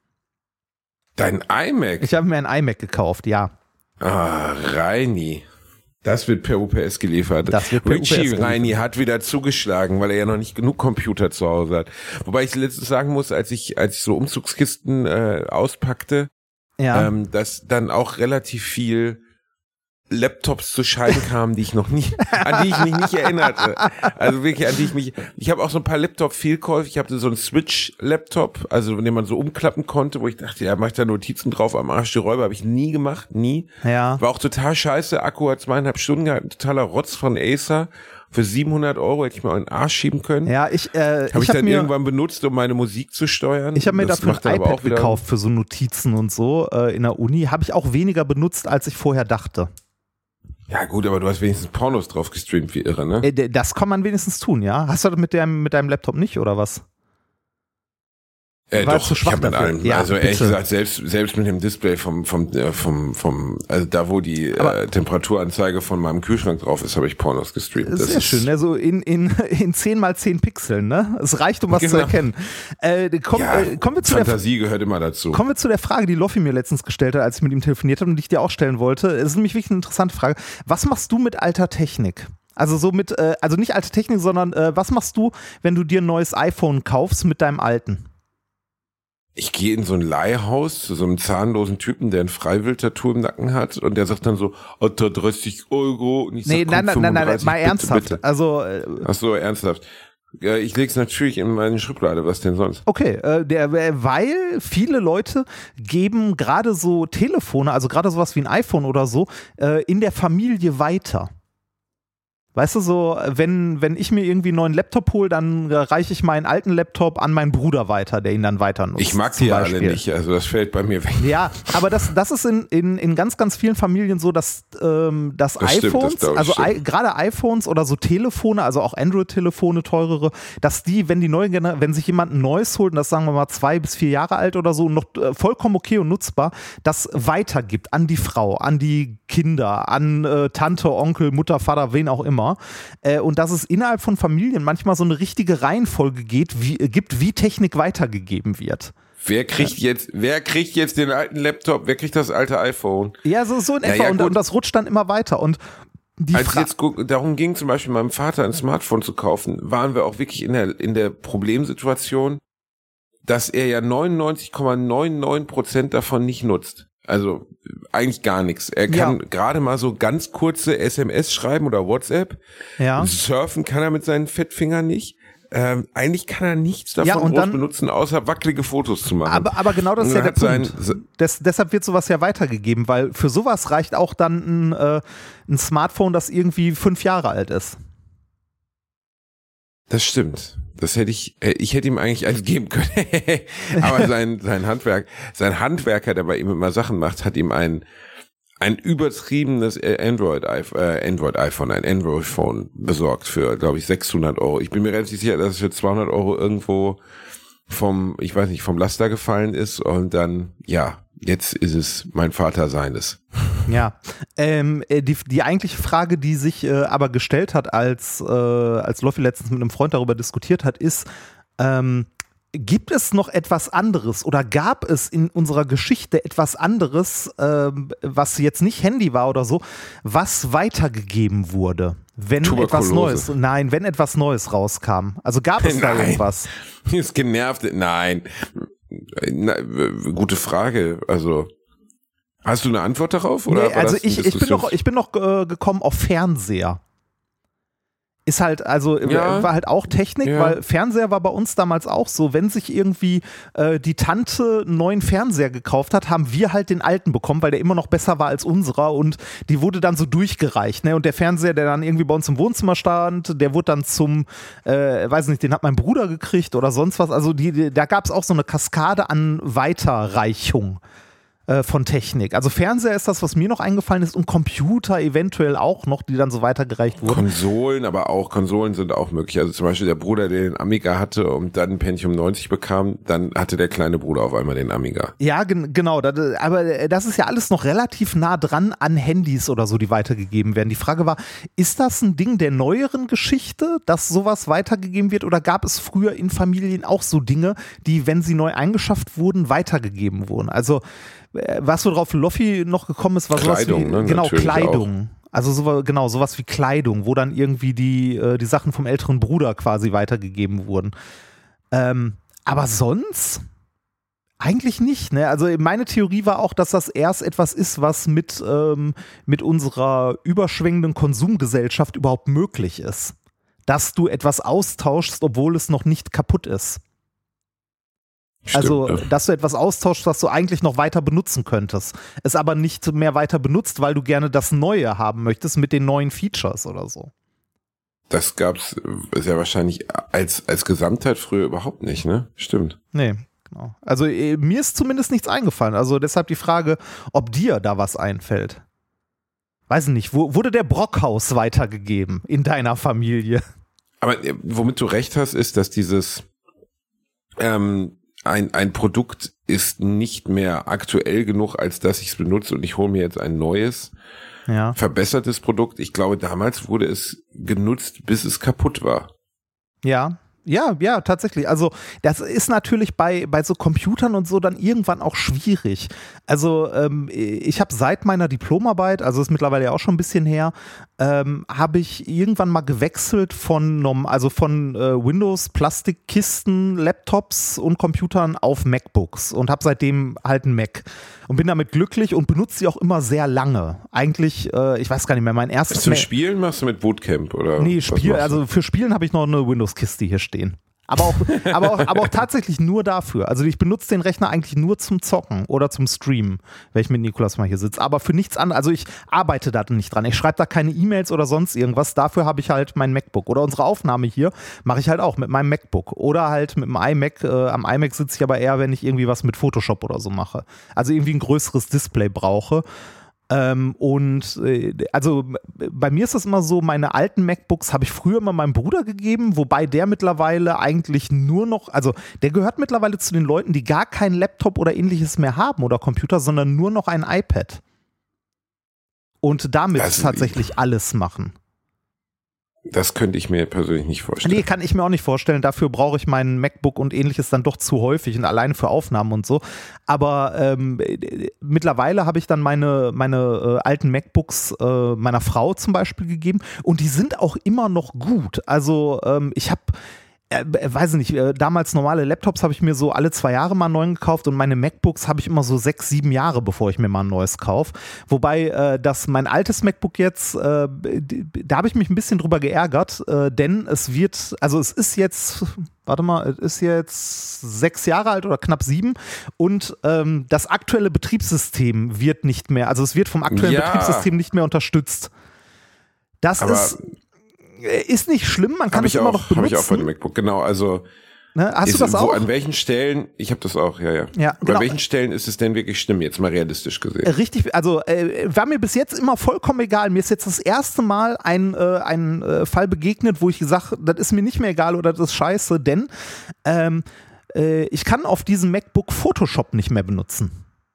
Dein iMac? Ich habe mir ein iMac gekauft, ja. Ah, Reini. Das wird per U P S geliefert. Das wird per Richie U P S Reini hat wieder zugeschlagen, weil er ja noch nicht genug Computer zu Hause hat. Wobei ich letztens sagen muss, als ich, als ich so Umzugskisten äh, auspackte, ja. ähm, dass dann auch relativ viel Laptops zu Schein kamen, die ich noch nie, an die ich mich nicht erinnerte. Also wirklich, an die ich mich, ich habe auch so ein paar Laptop-Fehlkäufe. Ich hatte so einen Switch-Laptop, also den man so umklappen konnte, wo ich dachte, ja, mach ich da Notizen drauf, am Arsch die Räuber, habe ich nie gemacht, nie. Ja. War auch total scheiße, Akku hat zweieinhalb Stunden gehabt, ein totaler Rotz von Acer. Für siebenhundert Euro hätte ich mir auch in den Arsch schieben können. Ja, ich, äh, habe ich hab dann mir, irgendwann benutzt, um meine Musik zu steuern. Ich habe mir das dafür ein iPad auch gekauft für so Notizen und so äh, in der Uni. Habe ich auch weniger benutzt, als ich vorher dachte. Ja gut, aber du hast wenigstens Pornos drauf gestreamt wie irre, ne? Äh, das kann man wenigstens tun, ja? Hast du das mit deinem, mit deinem Laptop nicht, oder was? Äh, War doch, zu schwach ich habe mit dafür. allem, Ja, also ehrlich bitte. gesagt, selbst selbst mit dem Display vom vom äh, vom vom also da wo die Aber- äh, Temperaturanzeige von meinem Kühlschrank drauf ist, habe ich Pornos gestreamt. Das ist sehr schön, ne? So in, in, in zehn mal zehn Pixeln, ne? Es reicht, um was Genau. zu erkennen. Äh, komm, Ja, äh, kommen, wir zu der, Fantasie gehört immer dazu. kommen wir zu der Frage, die Loffi mir letztens gestellt hat, als ich mit ihm telefoniert habe und die ich dir auch stellen wollte. Es ist nämlich wirklich eine interessante Frage. Was machst du mit alter Technik? Also so mit, äh, also nicht alte Technik, sondern äh, was machst du, wenn du dir ein neues iPhone kaufst mit deinem alten? Ich gehe in so ein Leihhaus zu so einem zahnlosen Typen, der ein Freiwild-Tattoo im Nacken hat und der sagt dann so, unter dreißig Euro. Und ich sag, Nee, komm, nein, nein, nein, nein, fünfunddreißig, mal bitte, ernsthaft. bitte. Also, äh, Ach so, ernsthaft. Ja, ich leg's natürlich in meine Schublade, was denn sonst? okay, äh, der, äh, weil viele Leute geben gerade so Telefone, also gerade sowas wie ein iPhone oder so, äh, in der Familie weiter. Weißt du, so, wenn, wenn ich mir irgendwie einen neuen Laptop hole, dann äh, reiche ich meinen alten Laptop an meinen Bruder weiter, der ihn dann weiter nutzt. Ich mag zum die ja Beispiel. alle nicht, also das fällt bei mir weg. Ja, aber das, das ist in, in, in ganz, ganz vielen Familien so, dass, ähm, dass Das stimmt, das iPhones, glaub ich also schon. I- gerade iPhones oder so Telefone, also auch Android-Telefone, teurere, dass die, wenn die neue Gener- wenn sich jemand ein neues holt, und das sagen wir mal zwei bis vier Jahre alt oder so, noch äh, vollkommen okay und nutzbar, das weitergibt an die Frau, an die Kinder, an äh, Tante, Onkel, Mutter, Vater, wen auch immer. Äh, und dass es innerhalb von Familien manchmal so eine richtige Reihenfolge geht, wie, äh, gibt, wie Technik weitergegeben wird. Wer kriegt jetzt, wer kriegt jetzt den alten Laptop? Wer kriegt das alte iPhone? Ja, so, so in Ja, etwa. ja, und, gut. und das rutscht dann immer weiter. Und die Als es Fra- jetzt gu- darum ging, zum Beispiel meinem Vater ein Smartphone zu kaufen, waren wir auch wirklich in der, in der Problemsituation, dass er ja neunundneunzig Komma neunundneunzig Prozent davon nicht nutzt. Also eigentlich gar nichts. Er kann Ja. gerade mal so ganz kurze S M S schreiben oder WhatsApp. Ja. Surfen kann er mit seinen Fettfingern nicht. Ähm, eigentlich kann er nichts davon Ja, und groß dann- benutzen, außer wackelige Fotos zu machen. Aber, aber genau das ist Und ja er der hat Punkt. sein- Des, deshalb wird sowas ja weitergegeben, weil für sowas reicht auch dann ein, äh, ein Smartphone, das irgendwie fünf Jahre alt ist. Das stimmt. Das hätte ich, äh, ich hätte ihm eigentlich eins geben können. Aber sein, sein Handwerk, sein Handwerker, der bei ihm immer Sachen macht, hat ihm ein, ein übertriebenes Android, äh, Android iPhone, ein Android Phone besorgt für, glaube ich, sechshundert Euro. Ich bin mir relativ sicher, dass es für zweihundert Euro irgendwo vom, ich weiß nicht, vom Laster gefallen ist und dann, ja, jetzt ist es mein Vater seines. Ja, ähm, die, die eigentliche Frage, die sich äh, aber gestellt hat, als, äh, als Loffi letztens mit einem Freund darüber diskutiert hat, ist, ähm, gibt es noch etwas anderes oder gab es in unserer Geschichte etwas anderes, ähm, was jetzt nicht Handy war oder so, was weitergegeben wurde, wenn etwas Neues, nein, wenn etwas Neues rauskam? Also gab es da irgendwas? Ist genervt, nein. Na, gute Frage, also hast du eine Antwort darauf? Oder nee, also ich, ich bin noch, ich bin noch äh, gekommen auf Fernseher. Ist halt, also ja, war halt auch Technik, ja. Weil Fernseher war bei uns damals auch so, wenn sich irgendwie äh, die Tante einen neuen Fernseher gekauft hat, haben wir halt den alten bekommen, weil der immer noch besser war als unserer und die wurde dann so durchgereicht, ne? Und der Fernseher, der dann irgendwie bei uns im Wohnzimmer stand, der wurde dann zum, äh, weiß nicht, den hat mein Bruder gekriegt oder sonst was, also die, die, da gab es auch so eine Kaskade an Weiterreichung von Technik. Also Fernseher ist das, was mir noch eingefallen ist und Computer eventuell auch noch, die dann so weitergereicht wurden. Konsolen, aber auch Konsolen sind auch möglich. Also zum Beispiel der Bruder, der den Amiga hatte und dann Pentium neunzig bekam, dann hatte der kleine Bruder auf einmal den Amiga. Ja, gen- genau. Das, aber das ist ja alles noch relativ nah dran an Handys oder so, die weitergegeben werden. Die Frage war, ist das ein Ding der neueren Geschichte, dass sowas weitergegeben wird oder gab es früher in Familien auch so Dinge, die, wenn sie neu eingeschafft wurden, weitergegeben wurden? Also was worauf Loffi noch gekommen ist, war Kleidung, sowas wie, ne? genau, Natürlich Kleidung. Auch. Also so, genau, sowas wie Kleidung, wo dann irgendwie die, die Sachen vom älteren Bruder quasi weitergegeben wurden. Ähm, aber sonst eigentlich nicht, ne? Also meine Theorie war auch, dass das erst etwas ist, was mit, ähm, mit unserer überschwängenden Konsumgesellschaft überhaupt möglich ist. Dass du etwas austauschst, obwohl es noch nicht kaputt ist. Stimmt, also, ja. Dass du etwas austauschst, was du eigentlich noch weiter benutzen könntest. Es aber nicht mehr weiter benutzt, weil du gerne das Neue haben möchtest mit den neuen Features oder so. Das gab's sehr wahrscheinlich als, als Gesamtheit früher überhaupt nicht, ne? Stimmt. Nee, genau. Also mir ist zumindest nichts eingefallen. Also deshalb die Frage, ob dir da was einfällt. Weiß nicht, wo, wurde der Brockhaus weitergegeben in deiner Familie? Aber womit du recht hast, ist, dass dieses ähm, Ein, ein Produkt ist nicht mehr aktuell genug, als dass ich es benutze und ich hole mir jetzt ein neues, ja. verbessertes Produkt. Ich glaube, damals wurde es genutzt, bis es kaputt war. Ja, ja, ja, tatsächlich. Also das ist natürlich bei, bei so Computern und so dann irgendwann auch schwierig. Also ähm, ich habe seit meiner Diplomarbeit, also ist mittlerweile ja auch schon ein bisschen her, ähm, habe ich irgendwann mal gewechselt von, also von äh, Windows, Plastikkisten, Laptops und Computern auf MacBooks und habe seitdem halt einen Mac und bin damit glücklich und benutze sie auch immer sehr lange. Eigentlich, äh, ich weiß gar nicht mehr, mein erstes... Zum Spielen machst du mit Bootcamp oder? Nee, Spiel, also für Spielen habe ich noch eine Windows-Kiste hier stehen. Aber auch, aber, auch, aber auch tatsächlich nur dafür. Also ich benutze den Rechner eigentlich nur zum Zocken oder zum Streamen, wenn ich mit Nikolas mal hier sitze. Aber für nichts anderes, also ich arbeite da nicht dran. Ich schreibe da keine E-Mails oder sonst irgendwas. Dafür habe ich halt mein MacBook. Oder unsere Aufnahme hier mache ich halt auch mit meinem MacBook. Oder halt mit dem iMac. Äh, am iMac sitze ich aber eher, wenn ich irgendwie was mit Photoshop oder so mache. Also irgendwie ein größeres Display brauche. Ähm, und äh, also bei mir ist das immer so, meine alten MacBooks habe ich früher immer meinem Bruder gegeben, wobei der mittlerweile eigentlich nur noch, also der gehört mittlerweile zu den Leuten, die gar keinen Laptop oder ähnliches mehr haben oder Computer, sondern nur noch ein iPad. Und damit also, tatsächlich alles machen. Das könnte ich mir persönlich nicht vorstellen. Nee, kann ich mir auch nicht vorstellen. Dafür brauche ich meinen MacBook und ähnliches dann doch zu häufig und alleine für Aufnahmen und so. Aber ähm, mittlerweile habe ich dann meine, meine äh, alten MacBooks äh, meiner Frau zum Beispiel gegeben und die sind auch immer noch gut. Also ähm, ich habe Äh, weiß nicht, äh, damals normale Laptops habe ich mir so alle zwei Jahre mal einen neuen gekauft und meine MacBooks habe ich immer so sechs, sieben Jahre, bevor ich mir mal ein neues kaufe. Wobei äh, das mein altes MacBook jetzt, äh, da habe ich mich ein bisschen drüber geärgert, äh, denn es wird, also es ist jetzt, warte mal, es ist jetzt sechs Jahre alt oder knapp sieben und ähm, das aktuelle Betriebssystem wird nicht mehr, also es wird vom aktuellen ja. Betriebssystem nicht mehr unterstützt. Das Aber ist Ist nicht schlimm, man kann es immer auch, noch benutzen. Habe ich auch bei dem MacBook, genau. Also ne? Hast ist, du das auch? Wo, an welchen Stellen, ich habe das auch, ja, ja. ja Bei genau. welchen Stellen ist es denn wirklich schlimm, jetzt mal realistisch gesehen? Richtig, also äh, war mir bis jetzt immer vollkommen egal. Mir ist jetzt das erste Mal ein, äh, ein äh, Fall begegnet, wo ich gesagt habe, das ist mir nicht mehr egal oder das ist scheiße, denn ähm, äh, ich kann auf diesem MacBook Photoshop nicht mehr benutzen.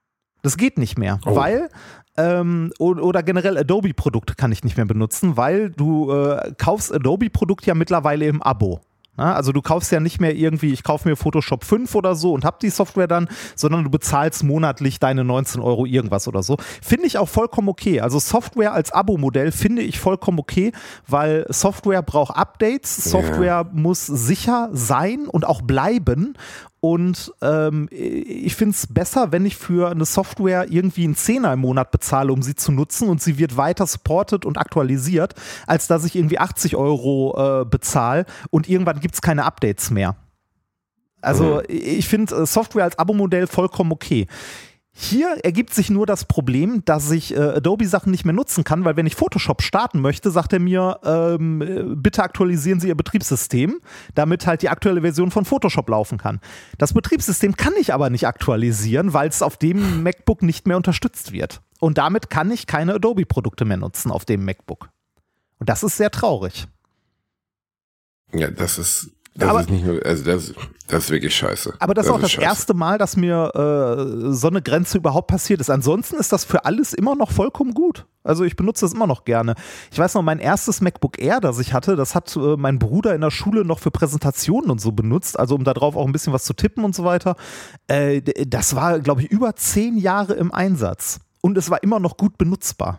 Das geht nicht mehr, oh. weil ähm, oder generell Adobe-Produkte kann ich nicht mehr benutzen, weil du äh, kaufst Adobe-Produkt ja mittlerweile im Abo. Ja, also du kaufst ja nicht mehr irgendwie, ich kaufe mir Photoshop fünf oder so und hab die Software dann, sondern du bezahlst monatlich deine neunzehn Euro irgendwas oder so. Finde ich auch vollkommen okay. Also Software als Abo-Modell finde ich vollkommen okay, weil Software braucht Updates, Software ja. muss sicher sein und auch bleiben. Und ähm, ich finde es besser, wenn ich für eine Software irgendwie einen Zehner im Monat bezahle, um sie zu nutzen und sie wird weiter supported und aktualisiert, als dass ich irgendwie achtzig Euro äh, bezahle und irgendwann gibt es keine Updates mehr. Also mhm. ich finde Software als Abo-Modell vollkommen okay. Hier ergibt sich nur das Problem, dass ich äh, Adobe-Sachen nicht mehr nutzen kann, weil wenn ich Photoshop starten möchte, sagt er mir, ähm, bitte aktualisieren Sie Ihr Betriebssystem, damit halt die aktuelle Version von Photoshop laufen kann. Das Betriebssystem kann ich aber nicht aktualisieren, weil es auf dem MacBook nicht mehr unterstützt wird. Und damit kann ich keine Adobe-Produkte mehr nutzen auf dem MacBook. Und das ist sehr traurig. Ja, das ist... Das aber, ist nicht nur, also das, das ist wirklich scheiße. Aber das, das ist auch das scheiße. erste Mal, dass mir äh, so eine Grenze überhaupt passiert ist. Ansonsten ist das für alles immer noch vollkommen gut. Also ich benutze das immer noch gerne. Ich weiß noch, mein erstes MacBook Air, das ich hatte, das hat äh, mein Bruder in der Schule noch für Präsentationen und so benutzt, also um da drauf auch ein bisschen was zu tippen und so weiter. Äh, das war, glaube ich, über zehn Jahre im Einsatz. Und es war immer noch gut benutzbar.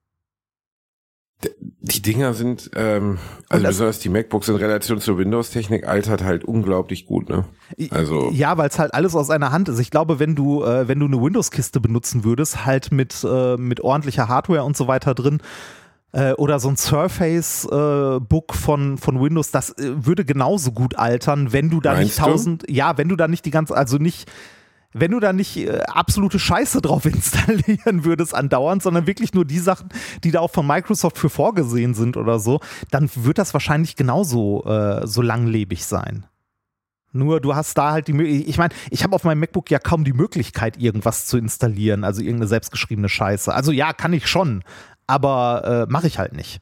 Die Dinger sind, ähm, also besonders die MacBooks in Relation zur Windows-Technik altert halt unglaublich gut, ne? Also ja, weil es halt alles aus einer Hand ist. Ich glaube, wenn du, äh, wenn du eine Windows-Kiste benutzen würdest, halt mit, äh, mit ordentlicher Hardware und so weiter drin, äh, oder so ein Surface-Book äh, von, von Windows, das äh, würde genauso gut altern, wenn du da Meinst nicht tausend, du? ja, wenn du da nicht die ganze, also nicht wenn du da nicht äh, absolute Scheiße drauf installieren würdest andauernd, sondern wirklich nur die Sachen, die da auch von Microsoft für vorgesehen sind oder so, dann wird das wahrscheinlich genauso äh, so langlebig sein. Nur du hast da halt die Möglichkeit, ich meine, ich habe auf meinem MacBook ja kaum die Möglichkeit, irgendwas zu installieren, also irgendeine selbstgeschriebene Scheiße. Also ja, kann ich schon, aber äh, mache ich halt nicht.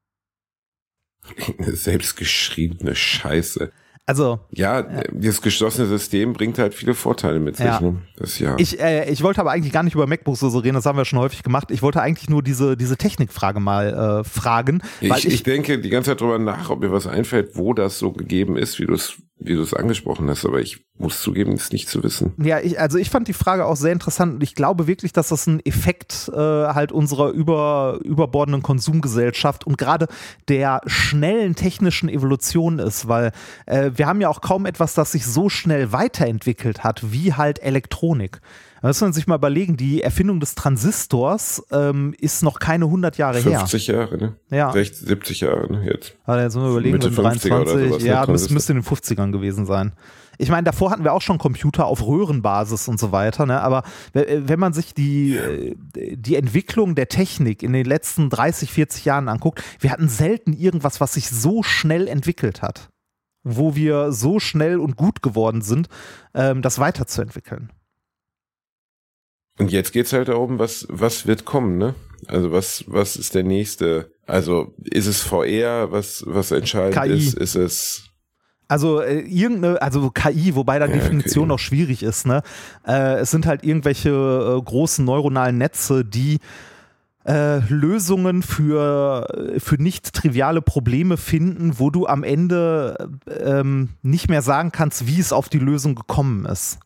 Eine selbstgeschriebene Scheiße. Also ja, äh, dieses geschlossene System bringt halt viele Vorteile mit sich. Ja. Ne? Das, ja. Ich, äh, ich wollte aber eigentlich gar nicht über MacBooks so reden, das haben wir schon häufig gemacht. Ich wollte eigentlich nur diese, diese Technikfrage mal äh, fragen. Weil ich, ich, ich denke die ganze Zeit drüber nach, ob mir was einfällt, wo das so gegeben ist, wie du es wie du es angesprochen hast, aber ich muss zugeben, es nicht zu wissen. Ja, ich, also ich fand die Frage auch sehr interessant und ich glaube wirklich, dass das ein Effekt äh, halt unserer über, überbordenden Konsumgesellschaft und gerade der schnellen technischen Evolution ist, weil äh, wir haben ja auch kaum etwas, das sich so schnell weiterentwickelt hat, wie halt Elektronik. Da muss man sich mal überlegen, die Erfindung des Transistors ähm, ist noch keine hundert Jahre her. fünfzig Jahre, ne? Ja. sechzig, siebzig Jahre, ne? Jetzt. Also jetzt müssen wir überlegen, Mitte fünfziger oder sowas, ja, ne? das müsste in den fünfzigern gewesen sein. Ich meine, davor hatten wir auch schon Computer auf Röhrenbasis und so weiter, ne? Aber wenn man sich die, die Entwicklung der Technik in den letzten dreißig, vierzig Jahren anguckt, wir hatten selten irgendwas, was sich so schnell entwickelt hat, wo wir so schnell und gut geworden sind, ähm, das weiterzuentwickeln. Und jetzt geht's halt darum, was, was wird kommen, ne? Also was, was ist der nächste? Also ist es V R, was, was entscheidend K I. ist? Ist es Also äh, irgendeine, also K I, wobei da ja, Definition K I auch schwierig ist, ne? Äh, es sind halt irgendwelche äh, großen neuronalen Netze, die äh, Lösungen für, für nicht triviale Probleme finden, wo du am Ende ähm, nicht mehr sagen kannst, wie es auf die Lösung gekommen ist.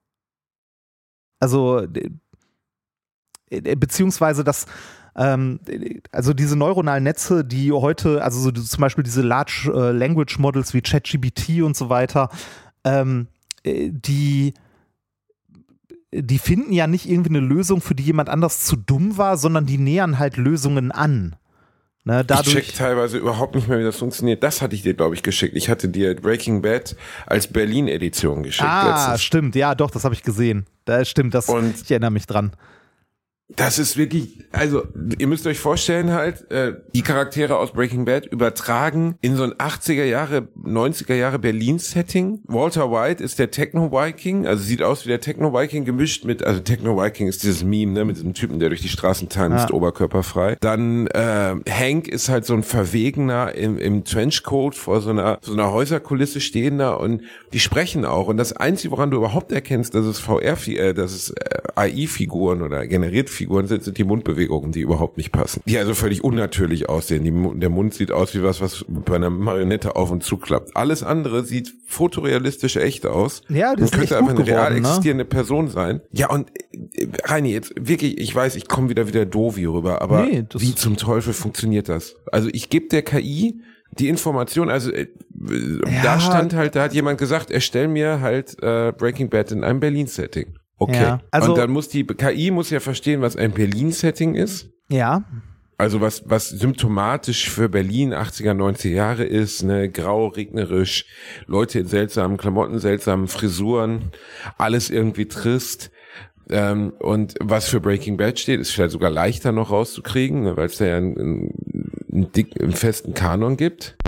Also beziehungsweise das, ähm, also diese neuronalen Netze, die heute, also so zum Beispiel diese Large äh, Language Models wie ChatGPT und so weiter, ähm, die, die finden ja nicht irgendwie eine Lösung, für die jemand anders zu dumm war, sondern die nähern halt Lösungen an. Ne, dadurch, ich check teilweise überhaupt nicht mehr, wie das funktioniert. Das hatte ich dir, glaube ich, geschickt. Ich hatte dir Breaking Bad als Berlin-Edition geschickt. Ah, letztens. Stimmt, ja doch, das habe ich gesehen. Das stimmt, das, Und ich erinnere mich dran. Das ist wirklich, also ihr müsst euch vorstellen halt, äh, die Charaktere aus Breaking Bad übertragen in so ein achtziger Jahre, neunziger Jahre Berlin-Setting. Walter White ist der Techno-Viking, also sieht aus wie der Techno-Viking gemischt mit, also Techno-Viking ist dieses Meme, ne, mit diesem Typen, der durch die Straßen tanzt, ja. Oberkörperfrei. Dann äh, Hank ist halt so ein Verwegener im, im Trenchcoat vor so einer, so einer Häuserkulisse stehender und die sprechen auch. Und das Einzige, woran du überhaupt erkennst, dass es V R, äh, dass es äh, A I-Figuren oder generiert Figuren sind, sind die Mundbewegungen, die überhaupt nicht passen. Die also völlig unnatürlich aussehen. Die, der Mund sieht aus wie was, was bei einer Marionette auf und zuklappt. Alles andere sieht fotorealistisch echt aus. Ja, das und könnte ist echt einfach gut eine real geworden, ne? existierende Person sein. Ja, und äh, Reini, jetzt wirklich, ich weiß, ich komme wieder wieder doof hier rüber, aber Nee, das- wie zum Teufel funktioniert das? Also ich gebe der K I die Information, also äh, Ja. da stand halt, da hat jemand gesagt, erstell mir halt äh, Breaking Bad in einem Berlin-Setting. Okay. Ja, also- und dann muss die K I muss ja verstehen, was ein Berlin-Setting ist. Ja, Also was was symptomatisch für Berlin achtziger, neunziger Jahre ist, ne, grau, regnerisch, Leute in seltsamen Klamotten, seltsamen Frisuren, alles irgendwie trist. Ähm, und was für Breaking Bad steht, ist vielleicht sogar leichter noch rauszukriegen, ne, weil es da ja einen, einen, einen, dick, einen festen Kanon gibt.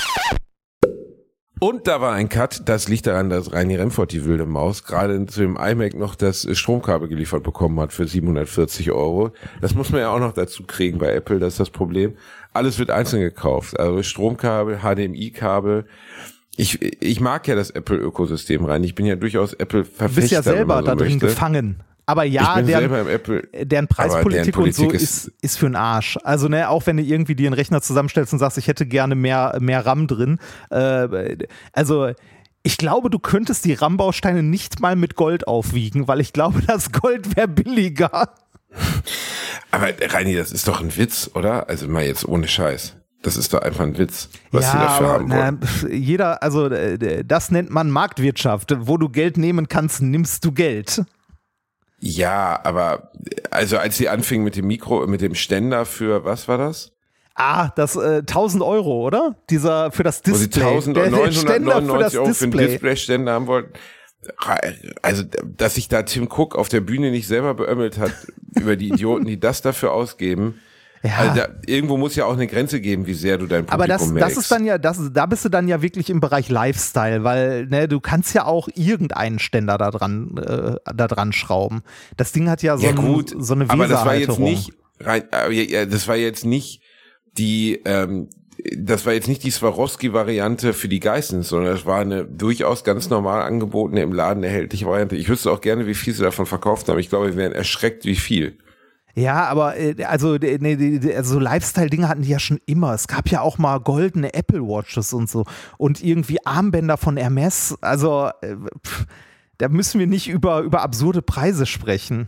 Und da war ein Cut, das liegt daran, dass Reini Remford, die wilde Maus, gerade zu dem iMac noch das Stromkabel geliefert bekommen hat für siebenhundertvierzig Euro. Das muss man ja auch noch dazu kriegen bei Apple, das ist das Problem. Alles wird einzeln gekauft, also Stromkabel, H D M I-Kabel. Ich, ich mag ja das Apple-Ökosystem rein. Ich bin ja durchaus Apple-Verfechter. du bist ja selber wenn man so da drin möchte. gefangen. Aber ja, ich bin deren, selber im Apple, deren Preispolitik aber deren und so Politik ist, ist für den Arsch. Also ne, auch wenn du irgendwie dir einen Rechner zusammenstellst und sagst, ich hätte gerne mehr, mehr RAM drin. Äh, also ich glaube, du könntest die RAM-Bausteine nicht mal mit Gold aufwiegen, weil ich glaube, das Gold wäre billiger. Aber Reini, das ist doch ein Witz, oder? Also mal jetzt ohne Scheiß. Das ist doch einfach ein Witz, was sie ja, dafür aber, haben wollen. na, pf, jeder, also äh, das nennt man Marktwirtschaft. Wo du Geld nehmen kannst, nimmst du Geld. Ja, aber also als sie anfingen mit dem Mikro, mit dem Ständer für, was war das? Ah, das äh, tausend Euro, oder? Dieser für das Wo sie Display. Der- der Ständer für das neunzehnhundertneunundneunzig Euro für einen Display. Displayständer haben wollten. Also, dass sich da Tim Cook auf der Bühne nicht selber beömmelt hat über die Idioten, die das dafür ausgeben. Ja. Also da, irgendwo muss ja auch eine Grenze geben, wie sehr du dein Publikum Aber das, das melkst. ist dann ja, das, da bist du dann ja wirklich im Bereich Lifestyle, weil ne, du kannst ja auch irgendeinen Ständer da dran, äh, da dran schrauben. Das Ding hat ja so, ja, ein, gut, so eine aber das war jetzt Weserhalterung. nicht rein, aber ja, das war jetzt nicht die, ähm, das war jetzt nicht die Swarovski-Variante für die Geissens, sondern das war eine durchaus ganz normal angebotene, im Laden erhältliche Variante. Ich wüsste auch gerne, wie viel sie davon verkauft haben. Ich glaube, wir wären erschreckt, wie viel. Ja, aber äh, also, äh, nee, die- also Lifestyle-Dinge hatten die ja schon immer. Es gab ja auch mal goldene Apple Watches und so und irgendwie Armbänder von Hermes. Also äh, pff, da müssen wir nicht über, über absurde Preise sprechen.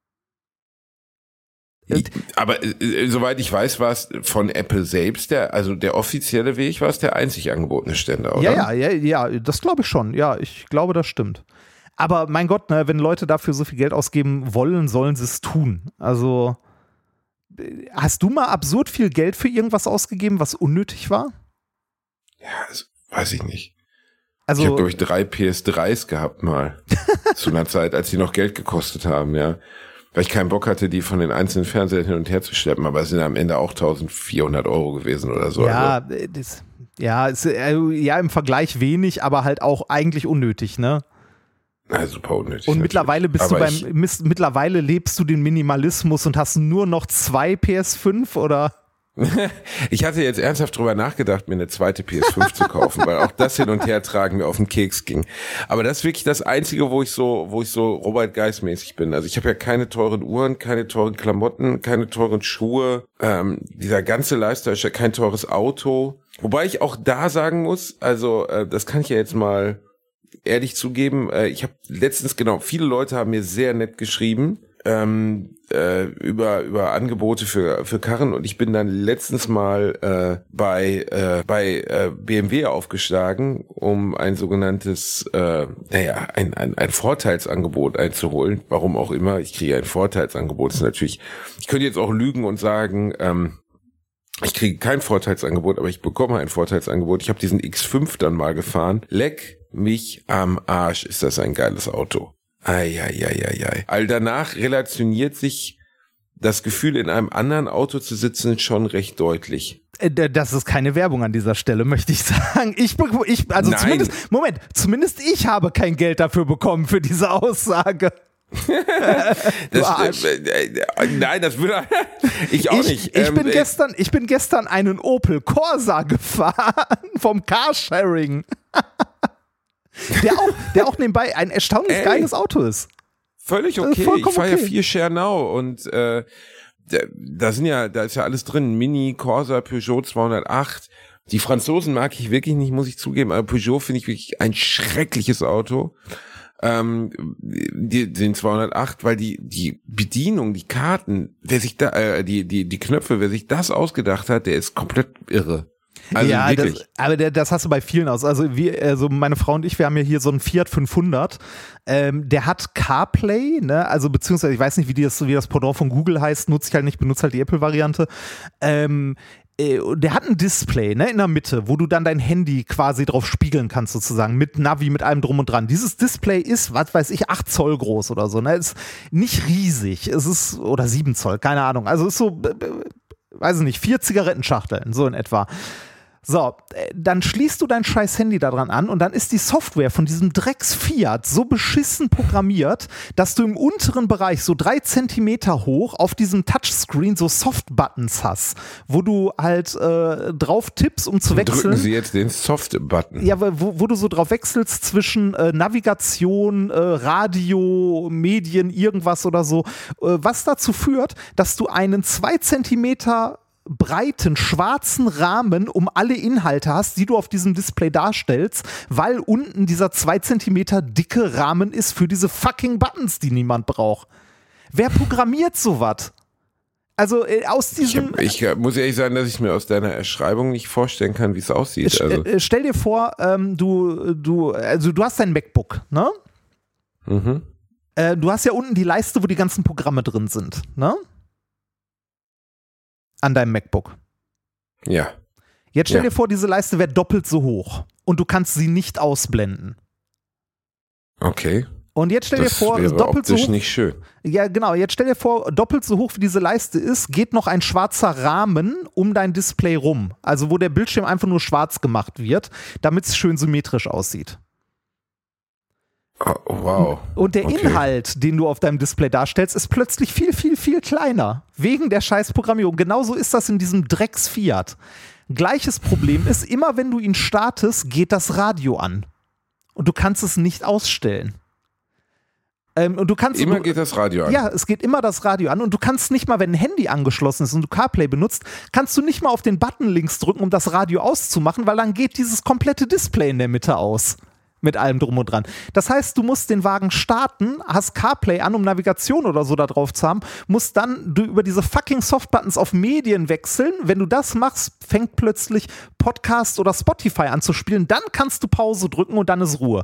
Ich, aber äh, soweit ich weiß, war es von Apple selbst, der, also der offizielle Weg war es der einzig angebotene Ständer, oder? Ja, ja, ja, ja, das glaube ich schon. Ja, ich glaube, das stimmt. Aber mein Gott, ne, wenn Leute dafür so viel Geld ausgeben wollen, sollen sie es tun. Also, äh, hast du mal absurd viel Geld für irgendwas ausgegeben, was unnötig war? Ja, das weiß ich nicht. Also, Ich habe, glaube ich, drei P S dreis gehabt mal. Zu einer Zeit, als die noch Geld gekostet haben, ja. Weil ich keinen Bock hatte, die von den einzelnen Fernsehern hin und her zu schleppen, aber es sind am Ende auch eintausendvierhundert Euro gewesen oder so. ja, Also, äh, das, ja, ist, äh, ja, im Vergleich wenig, aber halt auch eigentlich unnötig, ne? na, super unnötig. Und natürlich. mittlerweile bist aber du beim, ich, miss, mittlerweile lebst du den Minimalismus und hast nur noch zwei P S fünf oder? ich hatte jetzt ernsthaft drüber nachgedacht, mir eine zweite P S fünf zu kaufen, weil auch das Hin- und Hertragen mir auf den Keks ging. Aber das ist wirklich das Einzige, wo ich so, wo ich so Robert Geis-mäßig bin. Also ich habe ja keine teuren Uhren, keine teuren Klamotten, keine teuren Schuhe. Ähm, dieser ganze Lifestyle ist ja kein teures Auto. Wobei ich auch da sagen muss, also äh, das kann ich ja jetzt mal ehrlich zugeben, äh, ich habe letztens, genau, viele Leute haben mir sehr nett geschrieben, ähm, äh, über über Angebote für für Karren und ich bin dann letztens mal äh, bei äh, bei äh, B M W aufgeschlagen, um ein sogenanntes äh, naja ein, ein ein Vorteilsangebot einzuholen. Warum auch immer, ich kriege ein Vorteilsangebot. Das ist natürlich, ich könnte jetzt auch lügen und sagen, ähm, ich kriege kein Vorteilsangebot, aber ich bekomme ein Vorteilsangebot. Ich habe diesen X fünf dann mal gefahren. Leck mich am Arsch, ist das ein geiles Auto. Eieieiei. All danach relationiert sich das Gefühl, in einem anderen Auto zu sitzen, schon recht deutlich. Äh, Das ist keine Werbung an dieser Stelle, möchte ich sagen. Ich, be- ich also Nein. zumindest, Moment, zumindest ich habe kein Geld dafür bekommen für diese Aussage. Das, Arsch. äh, äh, nein, das würde ich auch ich, nicht. Ich, Ähm, bin äh, gestern, ich bin gestern einen Opel Corsa gefahren vom Carsharing. der, auch, der auch nebenbei ein erstaunlich Ey. geiles Auto ist. völlig okay. Vollkommen Ich fahre okay. ja viel Share Now und äh, da, da sind ja, da ist ja alles drin. Mini, Corsa, Peugeot zweihundertacht. Die Franzosen mag ich wirklich nicht, muss ich zugeben, aber Peugeot finde ich wirklich ein schreckliches Auto. Ähm, die, den zweihundertacht, weil die die Bedienung, die Karten, wer sich da, äh, die die die Knöpfe, wer sich das ausgedacht hat, der ist komplett irre. Also ja, wirklich. das, aber der, das hast du bei vielen aus. Also wir, also meine Frau und ich, wir haben ja hier so einen Fiat fünfhundert. Ähm, der hat CarPlay, ne? Also beziehungsweise ich weiß nicht, wie, die das, wie das Pendant von Google heißt, nutze ich halt nicht, benutze halt die Apple-Variante. Ähm, äh, der hat ein Display, ne, in der Mitte, wo du dann dein Handy quasi drauf spiegeln kannst sozusagen, mit Navi, mit allem drum und dran. Dieses Display ist, was weiß ich, acht Zoll groß oder so, ne? Ist nicht riesig, es ist, oder sieben Zoll, keine Ahnung. Also ist so, äh, weiß ich nicht, vier Zigarettenschachteln, so in etwa. So, dann schließt du dein scheiß Handy daran an und dann ist die Software von diesem Drecks-Fiat so beschissen programmiert, dass du im unteren Bereich so drei Zentimeter hoch auf diesem Touchscreen so Soft-Buttons hast, wo du halt äh, drauf tippst, um zu wechseln. Drücken Sie jetzt den Soft-Button. Ja, wo, wo du so drauf wechselst zwischen äh, Navigation, äh, Radio, Medien, irgendwas oder so, äh, was dazu führt, dass du einen zwei Zentimeter breiten schwarzen Rahmen um alle Inhalte hast, die du auf diesem Display darstellst, weil unten dieser zwei Zentimeter dicke Rahmen ist für diese fucking Buttons, die niemand braucht. Wer programmiert sowas? Also äh, aus diesem... Ich, ich muss ehrlich sagen, dass ich mir aus deiner Erschreibung nicht vorstellen kann, wie es aussieht. Also. Äh, stell dir vor, ähm, du, du, also du hast dein MacBook, ne? Mhm. Äh, du hast ja unten die Leiste, wo die ganzen Programme drin sind, ne? An deinem MacBook. Ja. Jetzt stell Ja. dir vor, diese Leiste wäre doppelt so hoch und du kannst sie nicht ausblenden. Okay. Und jetzt stell Das dir vor, wäre doppelt so optisch hoch. nicht schön. Ja, genau. Jetzt stell dir vor, doppelt so hoch wie diese Leiste ist, geht noch ein schwarzer Rahmen um dein Display rum. Also wo der Bildschirm einfach nur schwarz gemacht wird, damit es schön symmetrisch aussieht. Oh, wow. Und der Okay. Inhalt, den du auf deinem Display darstellst, ist plötzlich viel, viel, viel kleiner. Wegen der scheiß Programmierung. Genauso ist das in diesem Drecks-Fiat. Gleiches Problem ist, immer wenn du ihn startest, geht das Radio an. Und du kannst es nicht ausstellen. Ähm, und du kannst, Immer du, geht das Radio an. Ja, es geht immer das Radio an und du kannst nicht mal, wenn ein Handy angeschlossen ist und du CarPlay benutzt, kannst du nicht mal auf den Button links drücken, um das Radio auszumachen, weil dann geht dieses komplette Display in der Mitte aus. Mit allem drum und dran. Das heißt, du musst den Wagen starten, hast CarPlay an, um Navigation oder so da drauf zu haben, musst dann du über diese fucking Softbuttons auf Medien wechseln. Wenn du das machst, fängt plötzlich Podcast oder Spotify an zu spielen. Dann kannst du Pause drücken und dann ist Ruhe.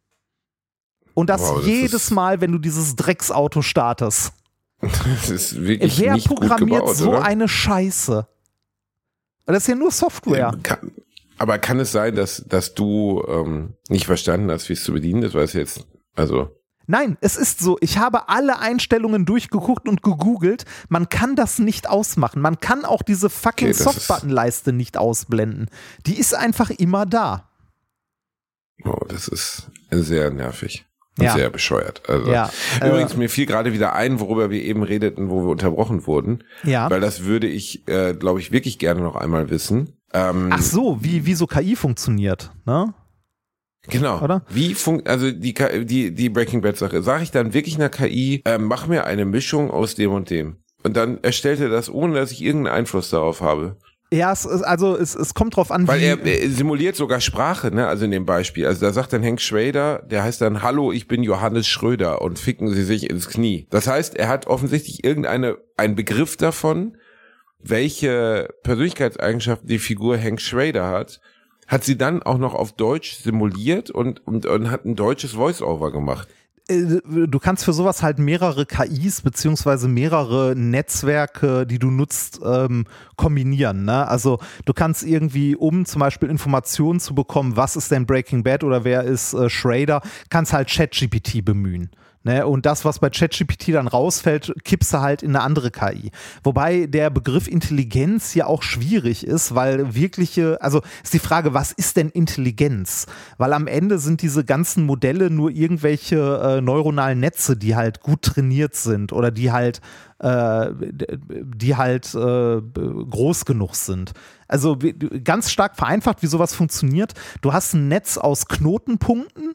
Und das, Wow, das jedes ist- Mal, wenn du dieses Drecksauto startest. Das ist wirklich Wer nicht gut programmiert gebaut, so oder? eine Scheiße? Das ist ja nur Software. Kann, aber kann es sein, dass, dass du ähm, nicht verstanden hast, wie es zu bedienen ist? Weil es jetzt, also... Nein, es ist so, ich habe alle Einstellungen durchgeguckt und gegoogelt, man kann das nicht ausmachen, man kann auch diese fucking Okay, das ist- Softbutton-Leiste nicht ausblenden. Die ist einfach immer da. Oh, das ist sehr nervig. Und Ja. sehr bescheuert. Also, Ja, übrigens, äh, mir fiel gerade wieder ein, worüber wir eben redeten, wo wir unterbrochen wurden. Ja. Weil das würde ich, äh, glaube ich, wirklich gerne noch einmal wissen. Ähm, Ach so, wie, wie so K I funktioniert, ne? Genau. Oder? Wie funkt, also die, K- die, die Breaking Bad Sache. Sage ich dann wirklich einer K I, äh, mach mir eine Mischung aus dem und dem. Und dann erstellt er das, ohne dass ich irgendeinen Einfluss darauf habe. Ja, es ist, also es, es kommt drauf an, Weil wie... er, er simuliert sogar Sprache, ne, also in dem Beispiel. Also da sagt dann Hank Schrader, der heißt dann, hallo, ich bin Johannes Schröder und ficken sie sich ins Knie. Das heißt, er hat offensichtlich irgendeine, einen Begriff davon, welche Persönlichkeitseigenschaften die Figur Hank Schrader hat, hat sie dann auch noch auf Deutsch simuliert und, und, und hat ein deutsches Voice-Over gemacht. Du kannst für sowas halt mehrere K Is beziehungsweise mehrere Netzwerke, die du nutzt, ähm, kombinieren. Ne? Also du kannst irgendwie, um zum Beispiel Informationen zu bekommen, was ist denn Breaking Bad oder wer ist äh, Schrader, kannst halt ChatGPT bemühen. Ne? Und das, was bei ChatGPT dann rausfällt, kippst du halt in eine andere K I. Wobei der Begriff Intelligenz ja auch schwierig ist, weil wirkliche, also ist die Frage, was ist denn Intelligenz? Weil am Ende sind diese ganzen Modelle nur irgendwelche äh, neuronalen Netze, die halt gut trainiert sind oder die halt, äh, die halt äh, groß genug sind. Also wie, ganz stark vereinfacht, wie sowas funktioniert. Du hast ein Netz aus Knotenpunkten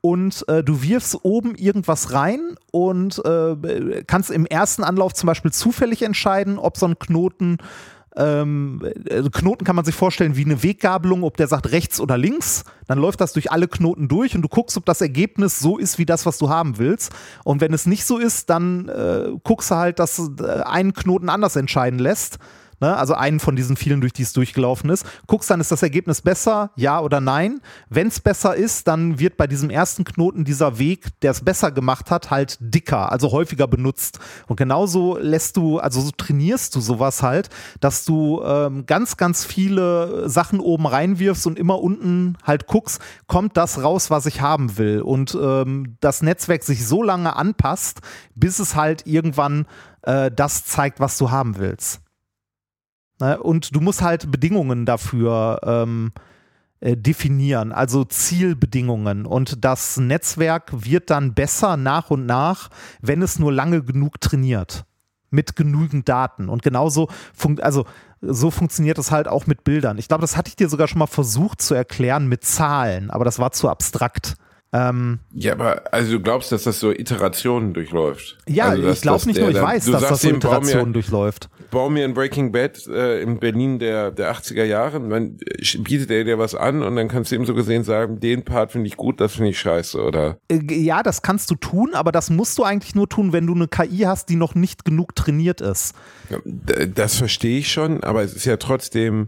und äh, du wirfst oben irgendwas rein und äh, kannst im ersten Anlauf zum Beispiel zufällig entscheiden, ob so ein Knoten Ähm, also Knoten kann man sich vorstellen wie eine Weggabelung, ob der sagt rechts oder links, dann läuft das durch alle Knoten durch und du guckst, ob das Ergebnis so ist wie das, was du haben willst, und wenn es nicht so ist, dann äh, guckst du halt, dass äh, einen Knoten anders entscheiden lässt, ne? Also einen von diesen vielen, durch die es durchgelaufen ist, guckst dann, ist das Ergebnis besser, ja oder nein. Wenn es besser ist, dann wird bei diesem ersten Knoten dieser Weg, der es besser gemacht hat, halt dicker, also häufiger benutzt. Und genauso lässt du, also so trainierst du sowas halt, dass du ähm, ganz, ganz viele Sachen oben reinwirfst und immer unten halt guckst, kommt das raus, was ich haben will. Und ähm, das Netzwerk sich so lange anpasst, bis es halt irgendwann äh, das zeigt, was du haben willst. Und du musst halt Bedingungen dafür ähm, äh, definieren, also Zielbedingungen. Und das Netzwerk wird dann besser nach und nach, wenn es nur lange genug trainiert, mit genügend Daten. Und genauso fun- also, so funktioniert es halt auch mit Bildern. Ich glaube, das hatte ich dir sogar schon mal versucht zu erklären mit Zahlen, aber das war zu abstrakt. Ähm, ja, aber also du glaubst, dass das so Iterationen durchläuft? Ja, also, dass, ich glaube nicht nur, ich dann, weiß, dass das so ihm, Iterationen mir, durchläuft. Bau mir ein Breaking Bad äh, in Berlin der, der achtziger Jahre, und dann bietet er dir was an und dann kannst du ihm so gesehen sagen, den Part finde ich gut, das finde ich scheiße, oder? Ja, das kannst du tun, aber das musst du eigentlich nur tun, wenn du eine K I hast, die noch nicht genug trainiert ist. Das verstehe ich schon, aber es ist ja trotzdem,